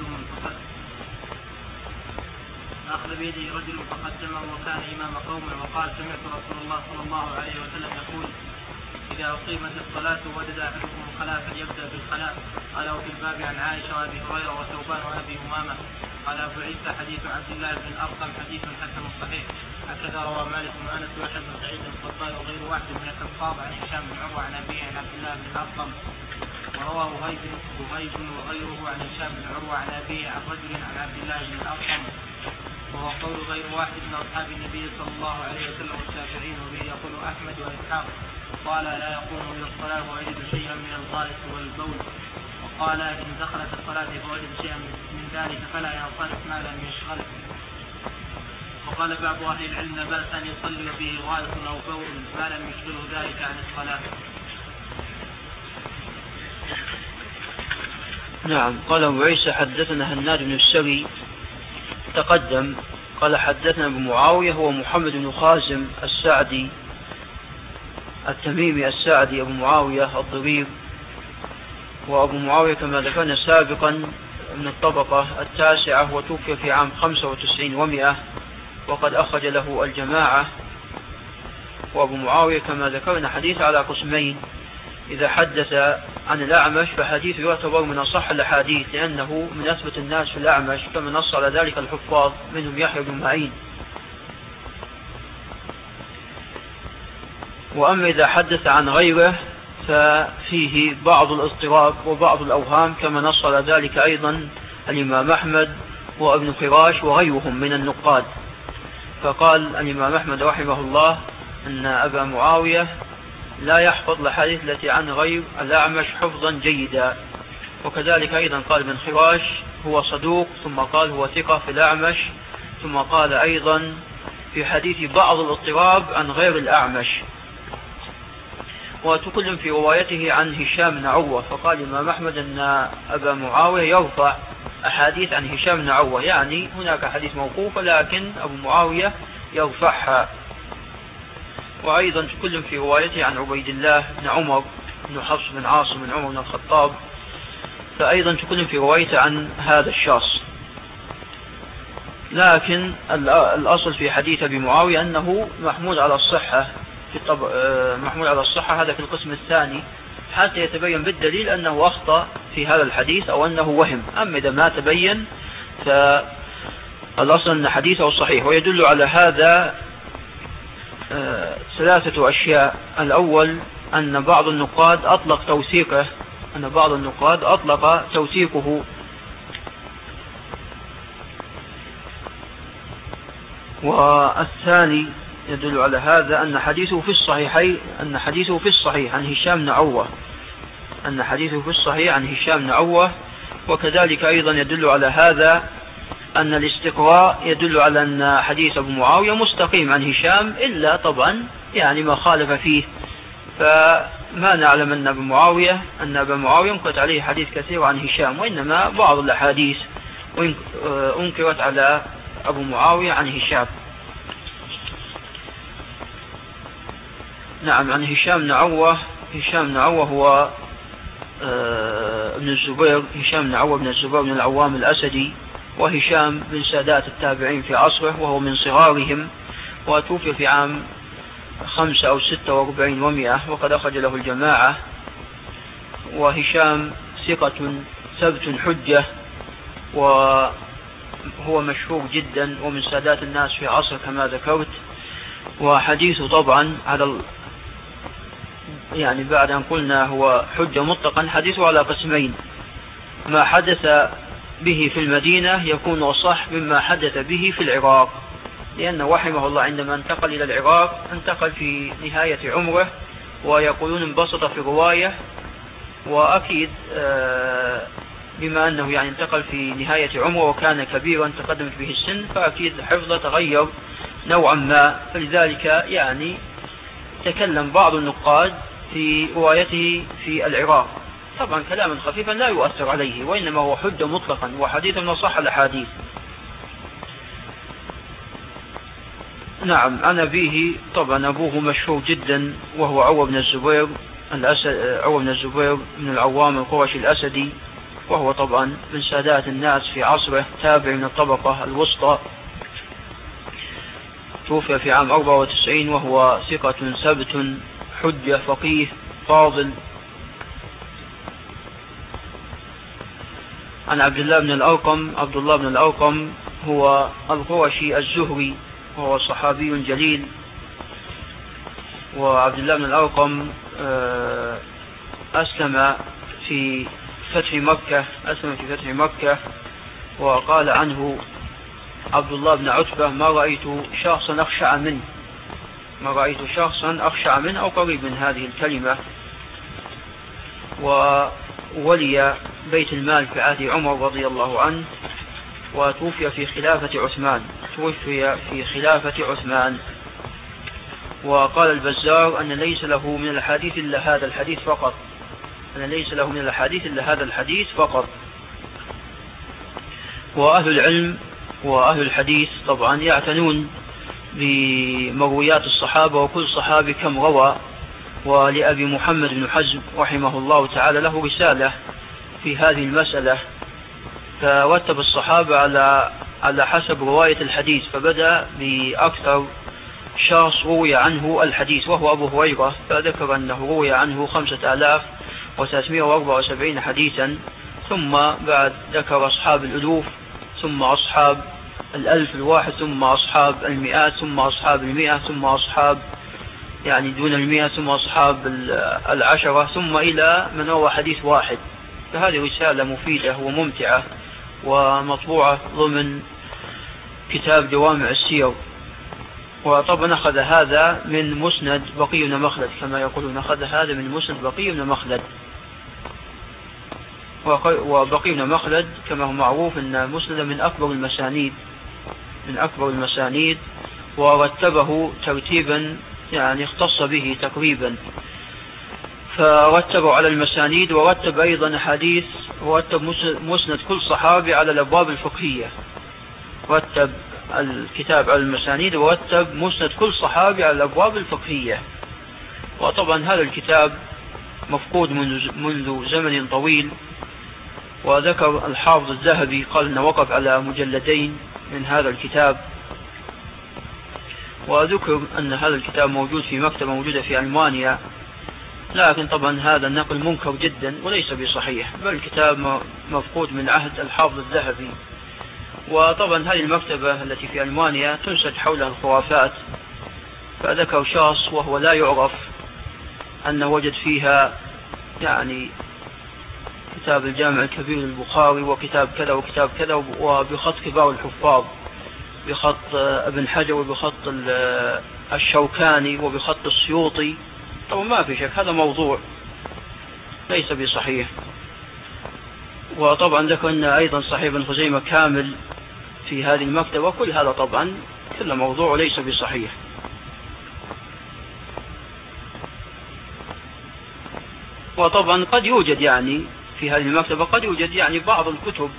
رجل فقدمه وكان إمام قوم وقال سمعت رسول الله صلى الله عليه وسلم يقول إذا أقيمت الصلاة ووجد أحدكم الخلاء فليبدأ بالخلاء. قال وفي الباب عن عائشة وأبي هريرة وثوبان وأبي أمامة. قال أبو عيسى حديث عبد الله بن الأرقم حديث حسن صحيح. هكذا روى مالك بن أنس ويحيى بن سعيد القطان وغير واحد من الحفاظ عن هشام بن عروة عن أبيه عن عبد الله بن الأرقم. وروى وهيب وغيره عن هشام بن عروة عن أبيه عن رجل عن عبد الله بن الأرقم، وهو قول غير واحد من أصحاب النبي صلى الله عليه وسلم والشافعين، وبه يقول أحمد وإسحاق. قال لا يقوم إلى الصلاة ويجد شيئا من الغائط والبول. وقال إن دخلت الصلاة فوجد شيئا من ذلك فلا ينصرف ما لم يشغله. وقال بعض أهل العلم لا بأس أن يصلي به غائط أو بول ما لم يشغله ذلك عن الصلاة. نعم. قال أبو عيسى حدثنا هناد بن السري تقدم قال حدثنا أبو معاوية هو محمد بن خازم السعدي التميمي السعدي أبو معاوية الضرير، وأبو معاوية كما ذكرنا سابقا من الطبقة التاسعة، وتوفي في عام 95 و100 وقد أخرج له الجماعة. وأبو معاوية كما ذكرنا حديث على قسمين، إذا حدث عن الأعمش فحديث يعتبر من أصح الأحاديث لأنه من أثبت الناس في الأعمش، كما نص على ذلك الحفاظ منهم يحيى بن معين. وأما إذا حدث عن غيره ففيه بعض الاضطراب وبعض الأوهام، كما نص على ذلك أيضا الإمام أحمد وابن خراش وغيرهم من النقاد. فقال الإمام أحمد رحمه الله أن أبا معاوية لا يحفظ الأحاديث التي عن غير الأعمش حفظا جيدا، وكذلك أيضا قال ابن خراش هو صدوق، ثم قال هو ثقة في الأعمش، ثم قال أيضا في حديث بعض الاضطراب عن غير الأعمش. وتكلم في روايته عن هشام بن عروة، فقال الإمام أحمد أن أبا معاوية يرفع أحاديث عن هشام بن عروة، يعني هناك حديث موقوفة لكن أبو معاوية يرفعها. وأيضا تكلم في روايته عن عبيد الله بن عمر بن حفص بن عاصم بن عمر بن الخطاب، فأيضا تكلم في روايته عن هذا الشخص. لكن الأصل في حديث أبي معاوية أنه محمود على الصحة، محمول على الصحة، هذا في القسم الثاني، حتى يتبين بالدليل أنه أخطأ في هذا الحديث أو أنه وهم. أما إذا ما تبين فالأصل أن حديثه صحيح. ويدل على هذا 3 أشياء. الأول أن بعض النقاد أطلق توثيقه، والثاني يدل على هذا أن حديثه في الصحيح عن هشام بن عروة، وكذلك أيضا يدل على هذا أن الاستقراء يدل على أن حديث أبو معاوية مستقيم عن هشام، إلا طبعا يعني ما خالف فيه، فما نعلم أن أبا معاوية انقت عليه حديث كثير عن هشام، وإنما بعض الأحاديث انكرت على أبو معاوية عن هشام. نعم. عن هشام بن عروة هو ابن الزبير، هشام بن عروة بن الزبير بن العوام الأسدي، وهشام من سادات التابعين في عصره، وهو من صغارهم، وتوفي في عام 5 أو 46 و100 وقد أخرج له الجماعة. وهشام ثقة ثبت حجة، وهو مشهور جدا ومن سادات الناس في عصر كما ذكرت. وحديثه طبعا على يعني بعد أن قلنا هو حجة مطلقا، حديثه على قسمين: ما حدث به في المدينة يكون أصح مما حدث به في العراق، لأنه رحمه الله عندما انتقل إلى العراق انتقل في نهاية عمره، ويقولون انبسط في رواية، وأكيد بما أنه يعني انتقل في نهاية عمره وكان كبيرا تقدمت به السن، فأكيد حفظه تغير نوعا ما، فلذلك يعني تكلم بعض النقاد في روايته في العراق طبعا كلاما خفيفا لا يؤثر عليه، وإنما هو حجة مطلقا وحديث من صح الأحاديث. نعم، عن أبيه طبعا أبوه مشهور جدا وهو عروة بن الزبير عروة بن الزبير بن العوام القرشي الأسدي، وهو طبعا من سادات الناس في عصره، تابع من الطبقة الوسطى، توفي في عام 94 وهو ثقة ثبت حجة فقيه فاضل. عن عبد الله بن الأرقم هو القرشي الزهري وهو صحابي جليل. وعبد الله بن الأرقم أسلم في فتح مكة، وقال عنه عبد الله بن عتبة: ما رأيت شخصا أخشع منه أو قريب من هذه الكلمة. وولي بيت المال في عهد عمر رضي الله عنه، وتوفي في خلافة عثمان. وقال البزار أن ليس له من الحديث إلا هذا الحديث فقط. وأهل العلم وأهل الحديث طبعا يعتنون بمرويات الصحابة وكل صحابي كم روى. ولأبي محمد بن حزم رحمه الله تعالى له رسالة في هذه المسألة، فرتب الصحابة على حسب رواية الحديث، فبدأ بأكثر شخص روي عنه الحديث وهو أبو هريرة، فذكر أنه روي عنه 5374 حديثا، ثم بعد ذكر أصحاب الألوف، ثم أصحاب 1000 الواحد، ثم أصحاب 100، ثم أصحاب 100، ثم أصحاب يعني دون 100، ثم أصحاب 10، ثم إلى من روى حديث واحد. فهذه رسالة مفيدة وممتعة ومطبوعة ضمن كتاب جوامع السير. وطبعا أخذ هذا من مسند بقي بن مخلد، كما يقولون أخذ هذا من مسند بقي بن مخلد. وبقي بن مخلد كما هو معروف أن مسند من أكبر المسانيد، ورتبه ترتيبا يعني اختص به تقريبا، فرتبوا على المسانيد، ورتب أيضا حديث، ورتب مسند كل صحابي على الأبواب الفقهية، رتب الكتاب على المسانيد، ورتب مسند كل صحابي على الأبواب الفقهية. وطبعا هذا الكتاب مفقود منذ زمن طويل، وذكر الحافظ الذهبي قال أنه وقف على مجلدين من هذا الكتاب، وذكر أن هذا الكتاب موجود في مكتبة موجودة في ألمانيا، لكن طبعا هذا النقل منكر جدا وليس بصحيح، بل الكتاب مفقود من عهد الحافظ الذهبي. وطبعا هذه المكتبة التي في ألمانيا تنسج حولها الخرافات، فذكر شخص وهو لا يعرف أنه وجد فيها يعني كتاب الجامع الكبير للبخاري وكتاب كذا وكتاب كذا، وبخط كبار الحفاظ، بخط ابن حجر وبخط الشوكاني وبخط السيوطي. طبعا ما في شك هذا موضوع ليس بصحيح. وطبعا ذكرنا أيضا صحيح ابن خزيمة كامل في هذه المكتبة، وكل هذا طبعا كل موضوع ليس بصحيح. وطبعا قد يوجد يعني في هذه المكتبة قد يوجد يعني بعض الكتب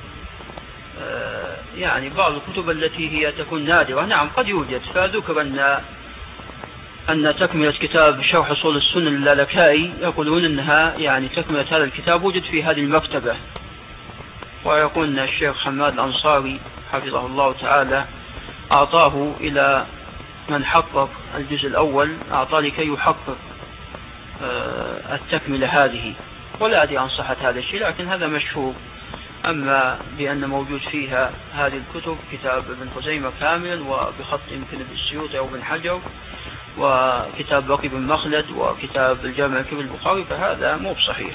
التي هي تكون نادرة، نعم قد يوجد. فذكر أن تكملة كتاب شرح أصول السنة للالكائي يقولون أنها يعني تكملة هذا الكتاب وجد في هذه المكتبة، ويقول أن الشيخ حماد الأنصاري حفظه الله تعالى أعطاه إلى من حقق الجزء الأول، أعطاه لكي يحقق التكملة هذه، ولا أدري عن صحة هذا الشيء، لكن هذا مشهور. أما بأن موجود فيها هذه الكتب كتاب ابن خزيمة كاملا وبخط يمكن السيوطي أو ابن حجر، وكتاب بقي بن مخلد، وكتاب الجامع الكبير البخاري، فهذا مو بصحيح.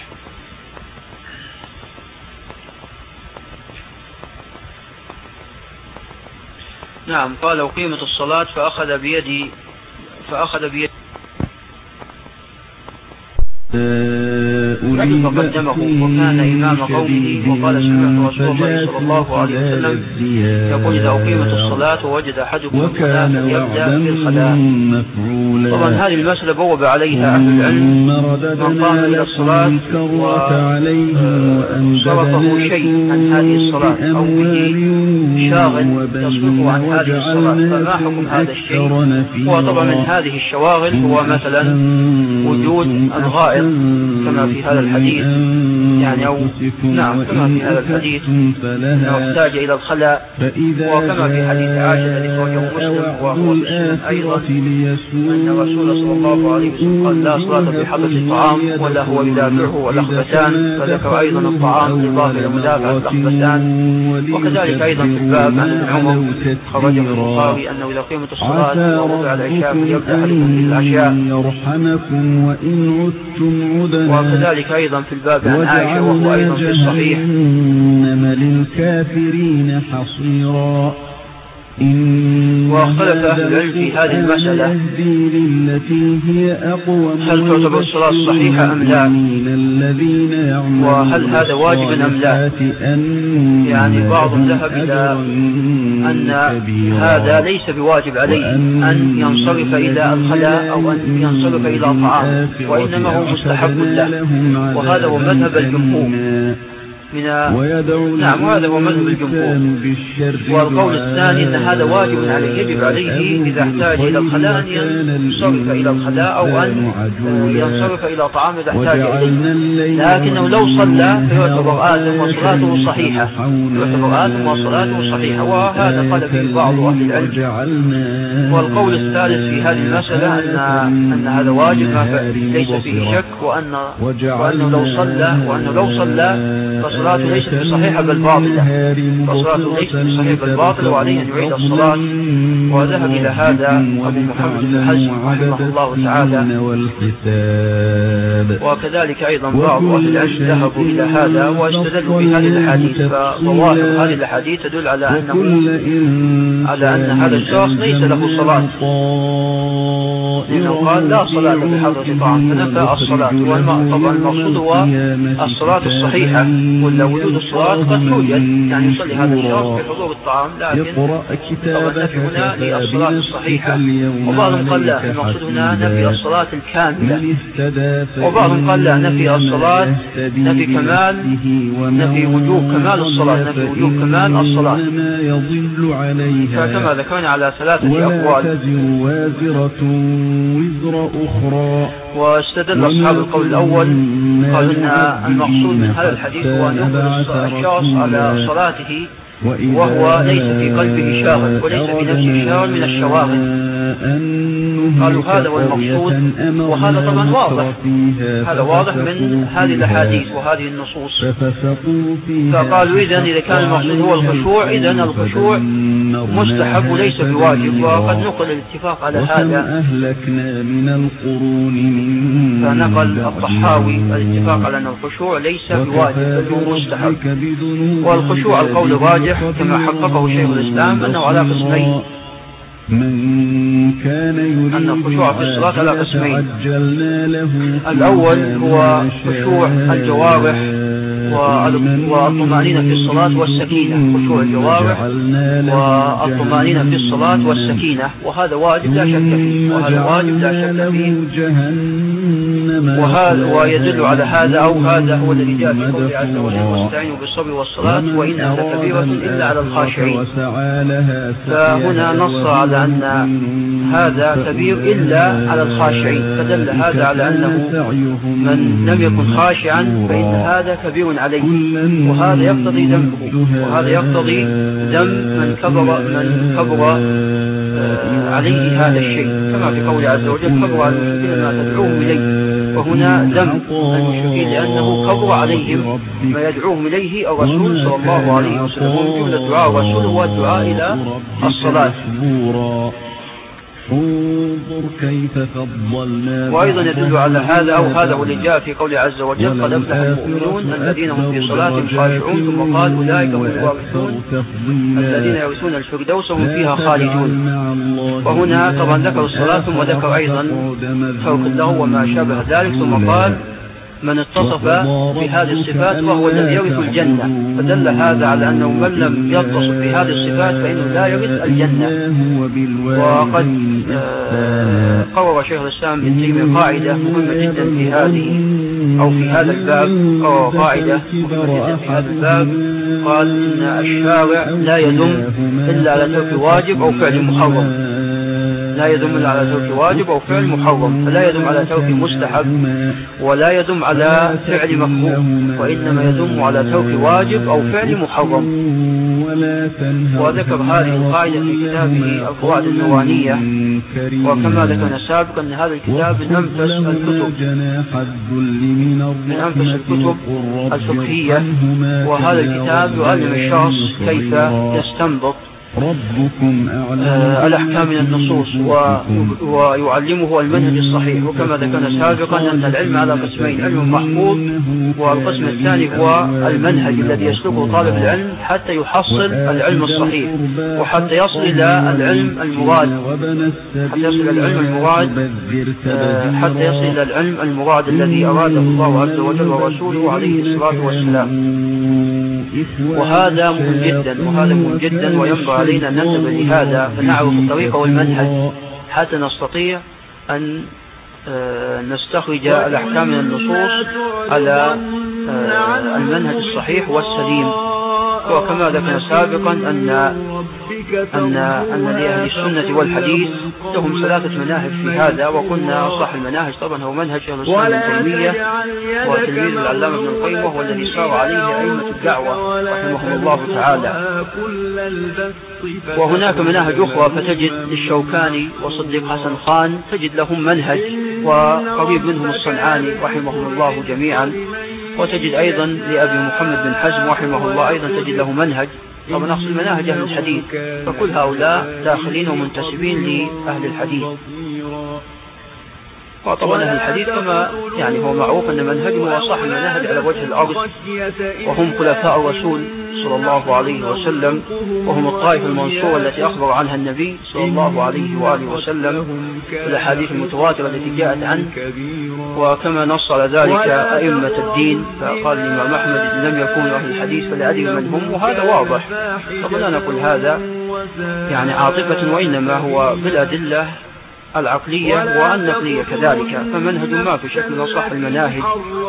نعم. قال وقيمة الصلاة فأخذ بيدي فقدمه وكان إمام قومه وقال سمعت رسول الله صلى الله عليه وسلم يقول إذا أقيمت الصلاة ووجد أحدكم الصلاة فليبدأ بالخلاء. طبعا هذه المسألة بوب عليها أهل العلم من قام إلى الصلاة وصرفه شيء عن هذه الصلاة أو به شاغل يصرفه عن هذه الصلاة، فما حكم هذا الشيء؟ وطبعا من هذه الشواغل هو مثلا وجود الغائط كما في هذا الحديث، يعني أو نعم كما في هذا الحديث أنه احتاج إلى الخلاء، وكما في حديث عائشة الذي رواه مسلم وهو مسلم أيضا أن الرسول صلى الله عليه وسلم قال لا صلاة بحضرة الطعام ولا هو يدافعه والأخبثان، فذكر أيضا الطعام بالإضافة إلى مدافعة الأخبثان. وكذلك أيضا في الباب عن ابن عمر خرجه البخاري أنه إذا قيمت الصلاة ووضع العشاء فليبدأ أحدكم بالعشاء. وكذلك أيضا في الباب عن عائشة وهو أيضا في الصحيح واختلف أهل العلم في هذه المسألة هل تعتبر الصلاة صحيحة أم لا، وهل هذا واجب أم لا. يعني بعضهم ذهب إلى أن هذا ليس بواجب عليه أن ينصرف إلى الخلاء أو أن ينصرف إلى طعام، وإنما هو مستحب له، وهذا هو مذهب الجمهور نعم وهذا هو مذهب الجمهور. والقول الثاني أن هذا واجب عليه، يجب عليه إذا احتاج إلى الخلاء أن ينصرف إلى الخلاء أو أن ينصرف إلى طعام إذا احتاج إليه، لكنه لو صلى فيعتبر آثم وصلاته صحيحة، يعتبر آثم وصلاته صحيحة، وهذا قال فيه بعض أهل العلم. والقول الثالث في هذه المسألة أن هذا واجب ليس فيه شك، وأنه لو صلى فصلاته ليست بصحيحة بل باطلة، فصلاته ليست بصحيحة بل باطلة، وعليه أن يعيد الصلاة. وذهب إلى هذا أبو محمد بن حزم رحمه الله تعالى، وكذلك أيضا بعض أهل العلم ذهبوا إلى هذا واستدلوا بهذه الأحاديث. فظواهر هذه الأحاديث تدل على أن هذا الشخص ليس له صلاة، لأنه قال لا صلاة بحضرة طعام فنفى الصلاة. طبعا المقصود هو الصلاة الصحيحة، ولا وجود الصلاة قد توجد، يعني يصلي هذا الشخص بحضور الطعام، لكن طبعا نفي هنا للصلاة الصحيحة. وبعضهم قال لا، المقصود هنا نفي الصلاة الكاملة، وبعضهم قال لا، نفي الصلاة نفي كمال، نفي وجوب كمال الصلاة، نفي وجوب كمال الصلاة. فكما ذكرنا على ثلاثة أقوال. واستدل أصحاب القول الأول قالوا أن المقصود من هذا الحديث هو أن يحضر الشخص على صلاته وهو ليس في قلبه شاغل وليس في نفسه شاغل من الشواغل. قالوا هذا هو المقصود، وهذا طبعا واضح، هذا واضح من هذه الأحاديث وهذه النصوص. فقالوا إذا كان المقصود هو الخشوع، إذا الخشوع مستحب وليس بواجب، وقد نقل الاتفاق على هذا، فنقل الطحاوي الاتفاق على أن الخشوع ليس بواجب بل هو مستحب. والخشوع القول الراجح كما حققه شيخ الإسلام أنه على قسمين، أن الخشوع في الصلاة على قسمين. الأول هو خشوع الجوارح والطمأنينة في الصلاة والسكينة، خشوع الجوارح والطمأنينة في الصلاة والسكينة، وهذا واجب لا شك فيه، وهذا واجب لا شك فيه. ويدل على هذا أو هذا هو الذي جاء في قوله عز وجل واستعينوا بالصبر والصلاة وإنها لكبيرة إلا على الخاشعين. فهنا نص على أن هذا كبير إلا على الخاشعين، فدل هذا على أنه من لم يكن خاشعا فإن هذا كبير عليه، وهذا يقتضي ذنبه، وهذا يقتضي ذنب من كبر عليه هذا الشيء، كما في قوله عز وجل كبر على المشركين ما تدعوهم إليه. وهنا ذنب المشركين لأنه كبر عليهم ما يدعوهم إليه الرسول صلى الله عليه وسلم، ومن جملة دعاء الرسول هو الدعاء إلى الصلاة. وأيضا يدل على هذا أو هذا واللي جاء في قوله عز وجل قد أفلح المؤمنون الذين هم في صلاتهم خاشعون، ثم قال أولئك هم الوارثون الذين يرثون الفردوس هم فيها خالدون. وهنا طبعا ذكر الصلاة ثم ذكر أيضا فوق اللغو وما شابه ذلك، ثم قال من اتصف بهذه الصفات وهو الذي يرث الجنة، فدل هذا على أنه من لم يتصف بهذه الصفات فإنه لا يرث الجنة. وقد قرر شيخ الإسلام ابن تيمية قاعدة مهمة جدا في هذا الباب، قرر قاعدة مهمة جدا في هذا الباب، قال إن الشارع لا يدم إلا على ترك واجب أو فعل محرم، لا يدم إلا على ترك واجب أو فعل محرم، فلا يدم على ترك مستحب ولا يدم على فعل مكروه، وإنما يدم على ترك واجب أو فعل محرم. وذكر هذه القاعدة في كتابه القواعد النورانية. وكما ذكرنا سابقا أن هذا الكتاب من أنفس الكتب الفقهية، وهذا الكتاب يعلم الشخص كيف يستنبط الأحكام من النصوص ويعلمه المنهج الصحيح. وكما ذكرنا سابقا أن العلم على قسمين، علم محفوظ، والقسم الثاني هو المنهج الذي يسلكه طالب العلم حتى يحصل العلم الصحيح وحتى يصل إلى العلم المراد الذي أراده الله عز وجل ورسوله عليه الصلاة والسلام. وهذا مهم جدا وينبغي علينا أن ننتبه لهذا، فنعرف الطريقة والمنهج حتى نستطيع أن نستخرج الأحكام من النصوص على المنهج الصحيح والسليم. وكما ذكرنا سابقا أن لأهل السنة والحديث لهم 3 مناهج في هذا، وكنا أصح المناهج طبعا هو منهج شيخ الإسلام ابن تيمية وتلميذ العلامة ابن القيم، وهو الذي سار عليه أئمة الدعوة رحمهم الله تعالى. وهناك مناهج أخرى، فتجد للشوكاني وصديق حسن خان تجد لهم منهج، وقريب منهم الصنعاني رحمهم الله جميعا، وتجد أيضا لأبي محمد بن حزم رحمه الله أيضا تجد له منهج. طبعا نقصد مناهج أهل الحديث، فكل هؤلاء داخلين ومنتسبين لأهل الحديث. وطبعا أهل الحديث كما هو معروف أن منهجهم هو صح المناهج على وجه الأرض، وهم خلفاء الرسول صلى الله عليه وسلم، وهم الطائفة المنصورة التي أخبر عنها النبي صلى الله عليه وآله وسلم في الأحاديث المتواترة التي جاءت عنه. وكما نص على ذلك أئمة الدين، فقال الإمام أحمد إن لم يكونوا أهل الحديث فلا أدري من هم، وهذا واضح. طبعا لا نقول هذا عاطفة، وإنما هو بالأدلة العقلية والنقلية كذلك، فمنهج ما في شك من صح المناهج.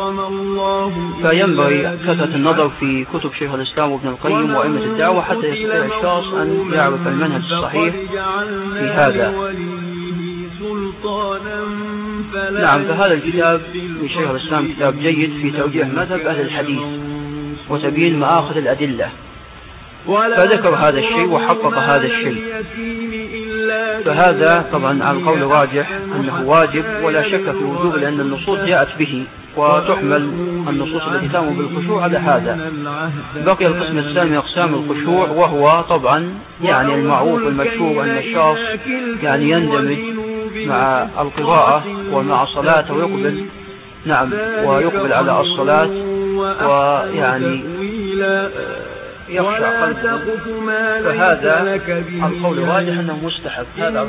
فينبغي كثرة النظر في كتب شيخ الإسلام وابن القيم وأئمة الدعوة حتى يستطيع الشخص أن يعرف المنهج الصحيح في هذا. نعم، فهذا الكتاب لشيخ الإسلام كتاب جيد في توجيه مذهب أهل الحديث وتبيين مآخذ الأدلة، فذكر هذا الشيء وحقق هذا الشيء. فهذا طبعا على القول الراجح أنه واجب ولا شك في وجوبه، لأن النصوص جاءت به، وتحمل النصوص التي تأمر بالخشوع على هذا. بقي القسم الثاني من أقسام الخشوع، وهو طبعا المعروف والمشهور أن الشخص يندمج مع القراءة ومع صلاته ويقبل على الصلاة، يخشع قلبه. فهذا القول الراجح أنه مستحب،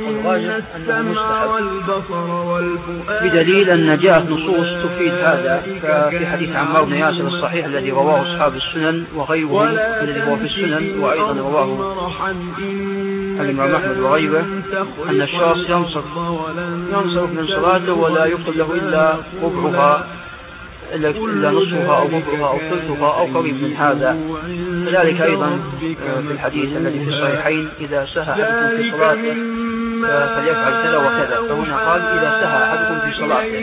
بدليل أن جاءت نصوص تفيد هذا، ففي حديث عمار بن ياسر الصحيح الذي رواه أصحاب السنن وغيره الذي هو في السنن، وأيضا رواه الإمام أحمد وغيره، أن الشخص ينصرف من صلاته ولا يكتب له إلا ربعها إلا نصفها أو ربعها أو ثلثها أو قريب من هذا. كذلك أيضا في الحديث الذي في الصحيحين إذا سهى أحدكم في صلاته فليفعل كذا وكذا، فهنا قال إذا سهى أحدكم في صلاته.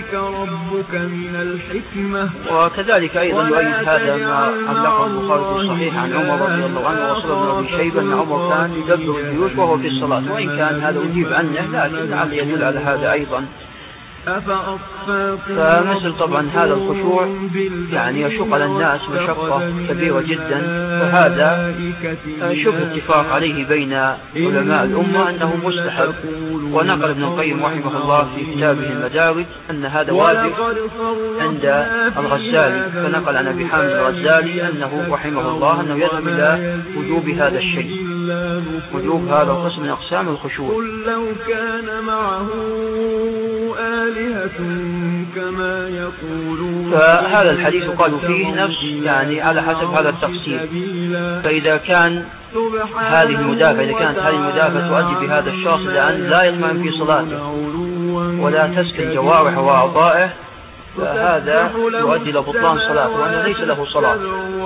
وكذلك أيضا يؤيد هذا ما علقه البخاري في الصحيح عن عمر رضي الله عنه وصل بن أبي شيبة أن عمر كان يدبر الجيوش وهو في الصلاة، وإن كان هذا أجيب عنه لكن لعل يدل على هذا أيضا. فمثل طبعا هذا الخشوع يشق على الناس مشقة كبيرة جدا، فهذا شبه اتفاق عليه بين علماء الأمة أنه مستحب. ونقل ابن القيم رحمه الله في كتابه المدارج أن هذا واجب عند الغزالي، فنقل عن أبي حامد الغزالي أنه رحمه الله أنه يذهب إلى وجوب هذا الشيء، وجوب هذا القسم من أقسام الخشوع. قل لو كان معه آلهة فهذا الحديث قالوا فيه نفس يعني على حسب هذا التفسير. فإذا كان هذه المدافع إذا كانت هذه المدافع تؤدي بهذا الشخص لأن لا يطمئن في صلاته ولا تسكن جوارحه وأعضائه فهذا يؤدي إلى بطلان صلاته وأنه ليس له صلاة.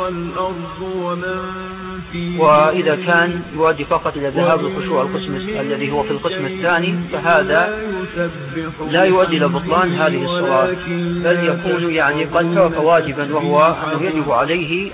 وإذا كان يؤدي فقط إلى ذهاب الخشوع القسم الذي هو في القسم الثاني فهذا لا يؤدي إلى بطلان هذه الصلاة بل يكون يعني قد ترك واجبا وهو أنه يجب عليه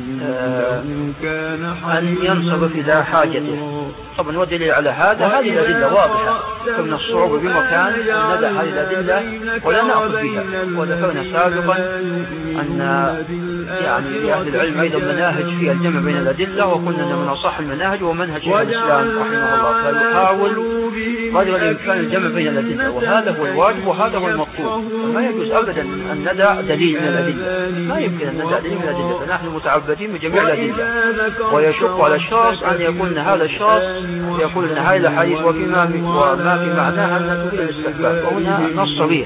أن ينصرف إلى حاجته. طبعا والدليل على هذه الأدلة واضحة فمن الصعوبة بمكان أن ندع هذه الأدلة ولا نأخذ بها. وذكرنا سابقا أن يعني لأهل العلم أيضا مناهج في الجمع بين الأدلة وقلنا أن من أصح المناهج ومنهج الإسلام رحمه الله فيحاول قدر الإمكان الجمع بين الأدلة وهذا هو الواجب وهذا هو المطلوب. فما يجوز أبدا أن ندع دليل من الأدلة ما يمكن أن ندع دليل من الأدلة فنحن متعبدين بجميع الأدلة. ويشق على الشخص أن يكون هذا الشخص يقول أن هذه الحديث وما في معناها أن تفيد الاستحباب وهنا النص صريح.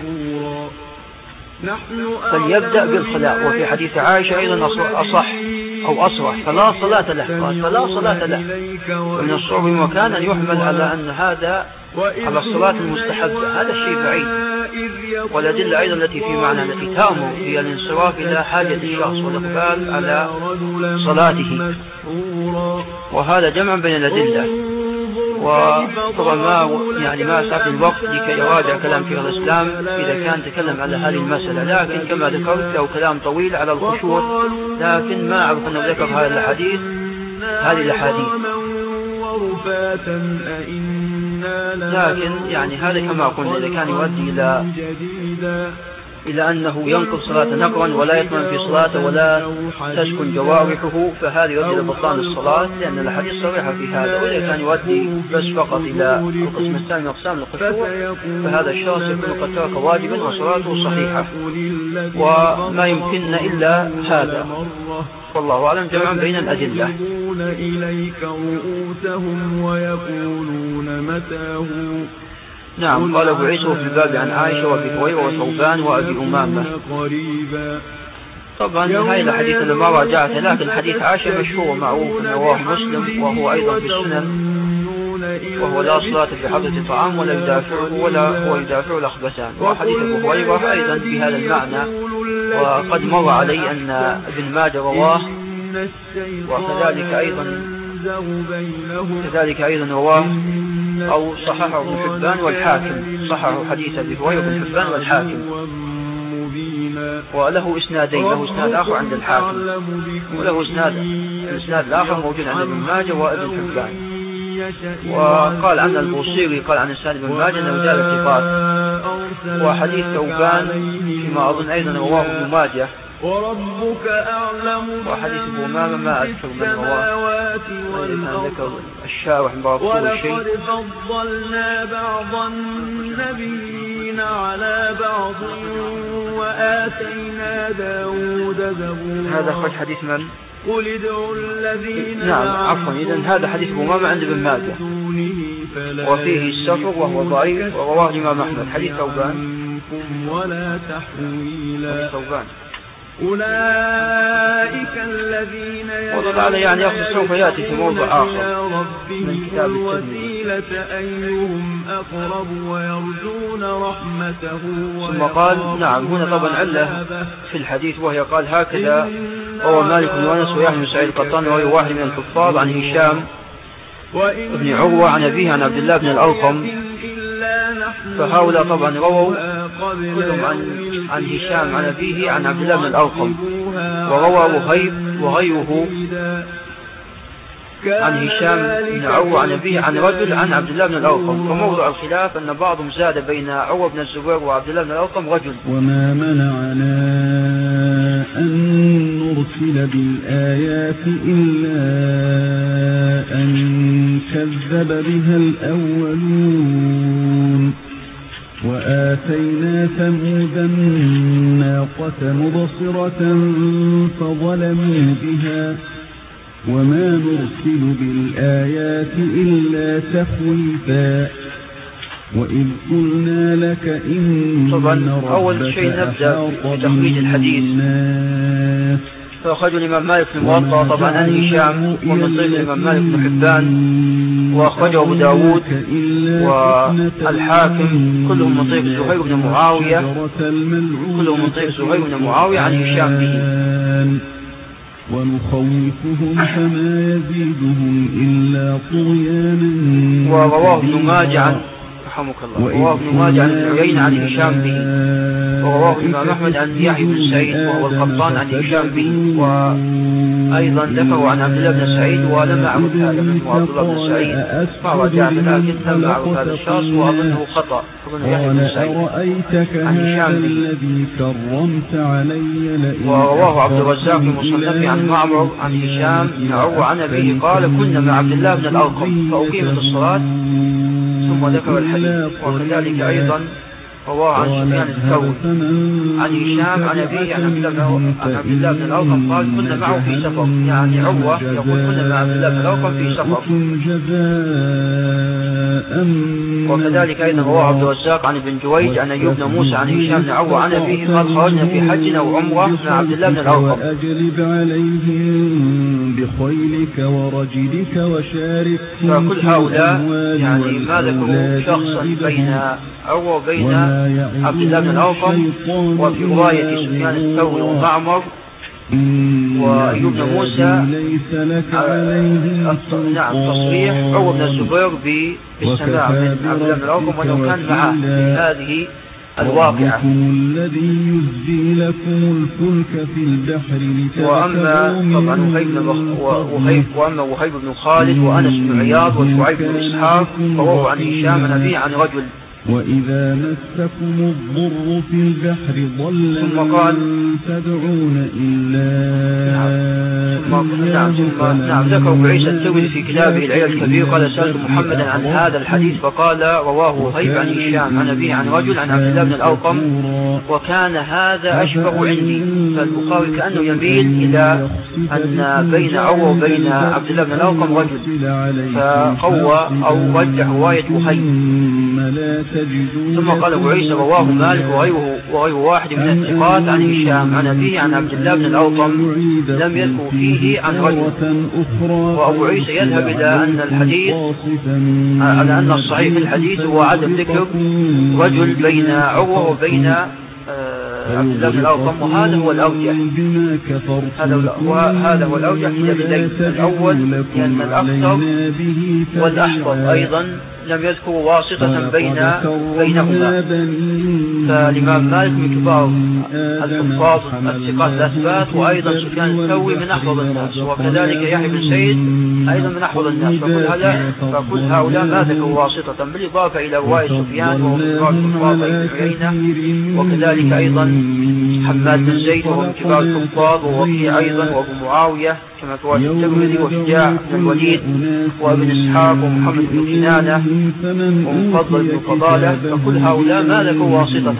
فليبدأ بالخلاء. وفي حديث عائشة أيضا أصح أو أصرح فلا صلاة له ومن الصعوبة بمكان أن يحمل على أن هذا على الصلاة المستحبة هذا الشيء بعيد. والأدلة أيضا التي في معنى التي تأمر هي الانصراف إلى حاجة الشخص والإقبال على صلاته وهذا جمع بين الأدلة. وطبعا ما سعف الوقت لكي يراجع كلام شيخ الإسلام إذا كان تكلم على هذه المسألة لكن كما ذكرت له كلام طويل على الخشوع لكن ما أعرف أنه ذكر هذه الأحاديث لكن يعني هذا كما قلنا إذا كان يؤدي إلى أنه ينقض صلاة نقرا ولا يطمئن في صلاته ولا تسكن جوارحه فهذا يؤدي إلى بطلان الصلاة لأن الحديث صريحة في هذا. وإذا كان يؤدي بس فقط إلى القسم الثاني من أقسام الخشوع فهذا الشخص يكون قد ترك واجبا وصلاته صحيحة وما يمكننا إلا هذا والله أعلم جمعا بين الأدلة. نعم قال أبو عيسى في الباب عن عائشة وأبي هريرة وثوبان وأبي أمامة. طبعا هاي الحديث لما راجعته لكن حديث عائشة مشهور معروف أنه رواه مسلم وهو أيضا في السنن وهو لا صلاة بحضرة طعام ولا يدافعه ولا هو يدافع الأخبثان. وحديث أبو هريرة أيضا بهذا المعنى وقد مر علي أن ابن ماجه رواه وكذلك أيضا رواه أو صححه ابن حبان والحاكم صححه حديث أبي هريرة ابن حبان والحاكم وله إسنادين له إسناد آخر عند الحاكم وله إسناد آخر موجود عند ابن ماجه وابن حبان. وقال عن البوصيري قال عن إسناد ابن ماجه أنه زاد الثقات. وحديث ثوبان فيما أظن أيضا رواه ابن ماجه وحديث أبو أمامة ما أذكر من رواه ذكر الشارح بارك الشيء. ولقد فضلنا بعض النبيين على بعض وآتينا داود زبورا. هذا خرج حديث من؟ قل ادعوا الذين نعم عفوا إذن هذا حديث أبو أمامة عند ابن ماجه وفيه السفر وهو ضعيف ورواه الإمام أحمد حديث ثوبان ولا تحويلا. ثوبان أولئك الذين يدعون يعني سوف يأتي في موضع آخر من كتاب الوسيلة أيهم أقرب ويرجون رحمته. ثم قال نعم هنا طبعا علة في الحديث وهي قال هكذا هو مالك بن أنس ويحيى بن سعيد القطان وهو واحد من الحفاظ عن هشام بن عروة عن أبيه عن عبد الله بن الأرقم. فهؤلاء طبعا رووا كلهم عن هشام عن أبيه عن عبد الله بن الأرقم وروى وهيب وغيره عن هشام بن عروة عن أبيه عن رجل عن عبد الله بن الأرقم. فموضع الخلاف أن بعضهم زاد بين عروة بن الزبير وعبد الله بن الأرقم رجل. وما منعنا أن نرسل بالآيات إلا أن كذب بها الأولون وآتينا ثمود الناقة مبصرة فظلموا بها وما نرسل بالآيات إلا تخويفا وإذ قلنا لك إن طبعا أول شيء نبدأ بتخريج الحديث. فأخرج الإمام مالك في الموطأ طبعا عن هشام ومن طريق الإمام مالك بن حبان، وأخرجه أبو داود والحاكم كلهم من طريق زهير بن معاوية، عن هشام به. ونخوفهم فما يزيدهم إلا طغيانا. ورواه ابن ماجه عن رحمك الله، رواه ابن ماجه عن ابن عيينة عن هشام به، ورواه الإمام أحمد عن يحيى بن سعيد وهو القطان عن هشام به، وأيضا ذكروا عن عبد الله بن سعيد ولم أعرف هذا من عبد الله بن سعيد، فرجعت لكن لم أعرف هذا الشخص وأظنه خطأ، أظن يحيى بن سعيد عن هشام به. ورواه عبد الرزاق في مصنفه عن معمر عن هشام بن عروة عن أبيه قال كنا مع عبد الله بن الأرقم فأقيمت الصلاة ثم ذكر الحديث. وكذلك أيضا رواه عن سفيان الثوري عن هشام عن أبيه عن عبد الله بن الأرقم قال كنا معه في سفر، يعني عروة يقول كنا مع عبد الله بن الأرقم في سفر. وكذلك أيضا رواه عبد الرزاق عن ابن جويج عن أيوب بن موسى عن هشام بن عروة عن أبيه قال خرجنا في حج أو عمرة مع عبد الله بن الأرقم. فكل هؤلاء يعني ما ذكروا شخصا بين عروة وبين عبد الله بن الأرقم. وفي رواية سفيان الثوري ومعمر وأيوب بن موسى تصريح عروة بن الزبير بالسماع من عبد الله بن الأرقم وأنه كان معه في هذه الواقعة. وأما طبعا وهيب بن خالد وأنس بن عياض وشعيب بن إسحاق فرواه عن هشام نبي عن رجل. وإذا مسكم الضر في البحر ضل من تدعون إلا ذكر عيسى الترمذي في كتابه العلل الكبير قال سألت محمدا عن هذا الحديث فقال رواه وهيب عن هشام عن أبيه عن رجل عن عبد الله بن الأرقم وكان هذا أشبه عندي. فالبخاري كأنه يميل إلى أن بين عروة وبين عبد الله بن الأرقم رجل، فقوى أو رجح رواية وهيب. ثم قال أبو عيسى رواه مالك وغير واحد من الثقات عن هشام عن أبيه عن عبد الله بن الأرقم لم يذكر فيه عن رجل. وأبو عيسى يذهب إلى أن الحديث على أن الصحيح في الحديث هو عدم ذكر رجل بين عروة وبين عبد الله بن الأرقم، وهذا هو الأرجح. هذا هو الأرجح في دليلين: الأول لأن الأكثر والأحفظ أيضا لم يذكروا واسطة بينهما. فالإمام مالك من كبار الحفاظ الثقات الأثبات، وأيضا سفيان الثوري من أحفظ الناس، وكذلك يحيى بن سعيد أيضا من أحفظ الناس. فكل هؤلاء ما ذكروا واسطة، بالإضافة إلى رواية سفيان وهو من كبار الحفاظ بن عيينة، وكذلك أيضا حماد بن زيد وهو من كبار الحفاظ، ووكيع أيضا وأبو معاوية كما في رواية الترمذي، وشجاع بن الوليد وابن إسحاق ومحمد بن كنانة ومفضل بن فضالة. فكل هؤلاء ما ذكروا واسطة.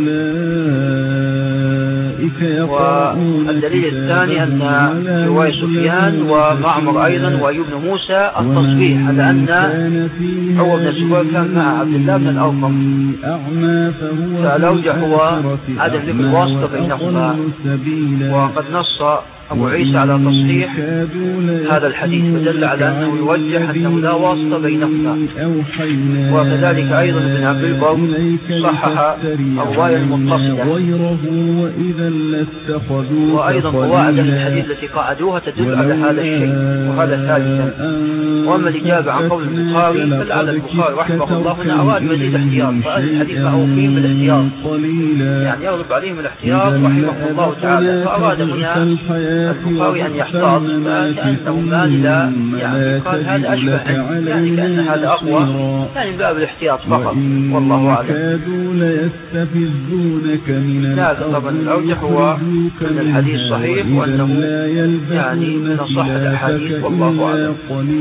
والدليل الثاني أن رواية سفيان ومعمر أيضا وأيوب بن موسى التصريح على أن عروة بن الزبير كان مع عبد الله بن الأرقم. فالأرجح هو عدم ذكر الواسطة بينهما. وقد نص أبو عيسى على تصحيح هذا الحديث فدل على أنه يوجه أنه لا واسطة بينهما. وكذلك أيضا ابن عبد البر صحح الرواية المتصلة. وأيضا قواعد الحديث التي قاعدوها تدل على هذا الشيء. وهذا ثالثا. وأما الإجابة عن قول البخاري فلعل البخاري رحمه الله هنا أراد مزيد احتياط، فأهل الحديث معروفين بالاحتياط، يعني يغلب عليهم الاحتياط رحمه الله تعالى، فأراد هنا البخاري أن يحتاط، فكأنه مال لا يعني قال هذا أشبه يعني كأن هذا أقوى، يعني باب الاحتياط فقط، والله أعلم. لا طبعا الأرجح هو أن الحديث صحيح وأنه يعني من أصح الأحاديث، والله أعلم.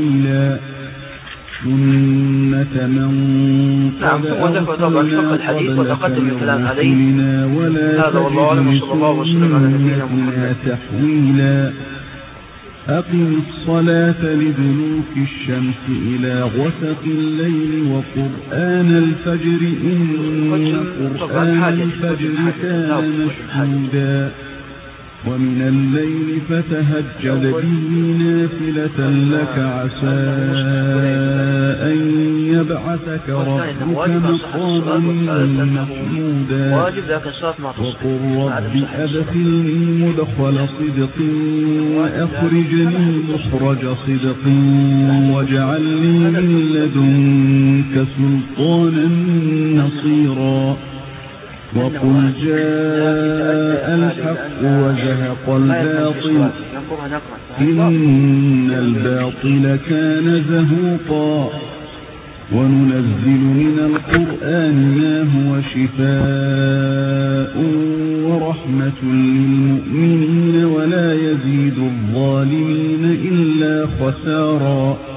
نعم. ثم ذكر طبعا فقه الحديث وتقدم الكلام عليه. هذا والله أعلم، وصلى الله وسلم على نبينا محمد. أقم الصلاة لدلوك الشمس إلى غسق الليل وقرآن الفجر إن قرآن الفجر كان مشهودا ومن الليل فتهجد به نافلة لك عسى أن يبعثك ربك مقاما محمودا وقل رب أدخلني مدخل صدق وأخرجني مخرج صدق واجعل لي من لدنك سلطانا نصيرا وقل جاء الحق وزهق الباطل إن الباطل كان زهوقا وننزل من القرآن ما هو شفاء ورحمة للمؤمنين ولا يزيد الظالمين إلا خسارا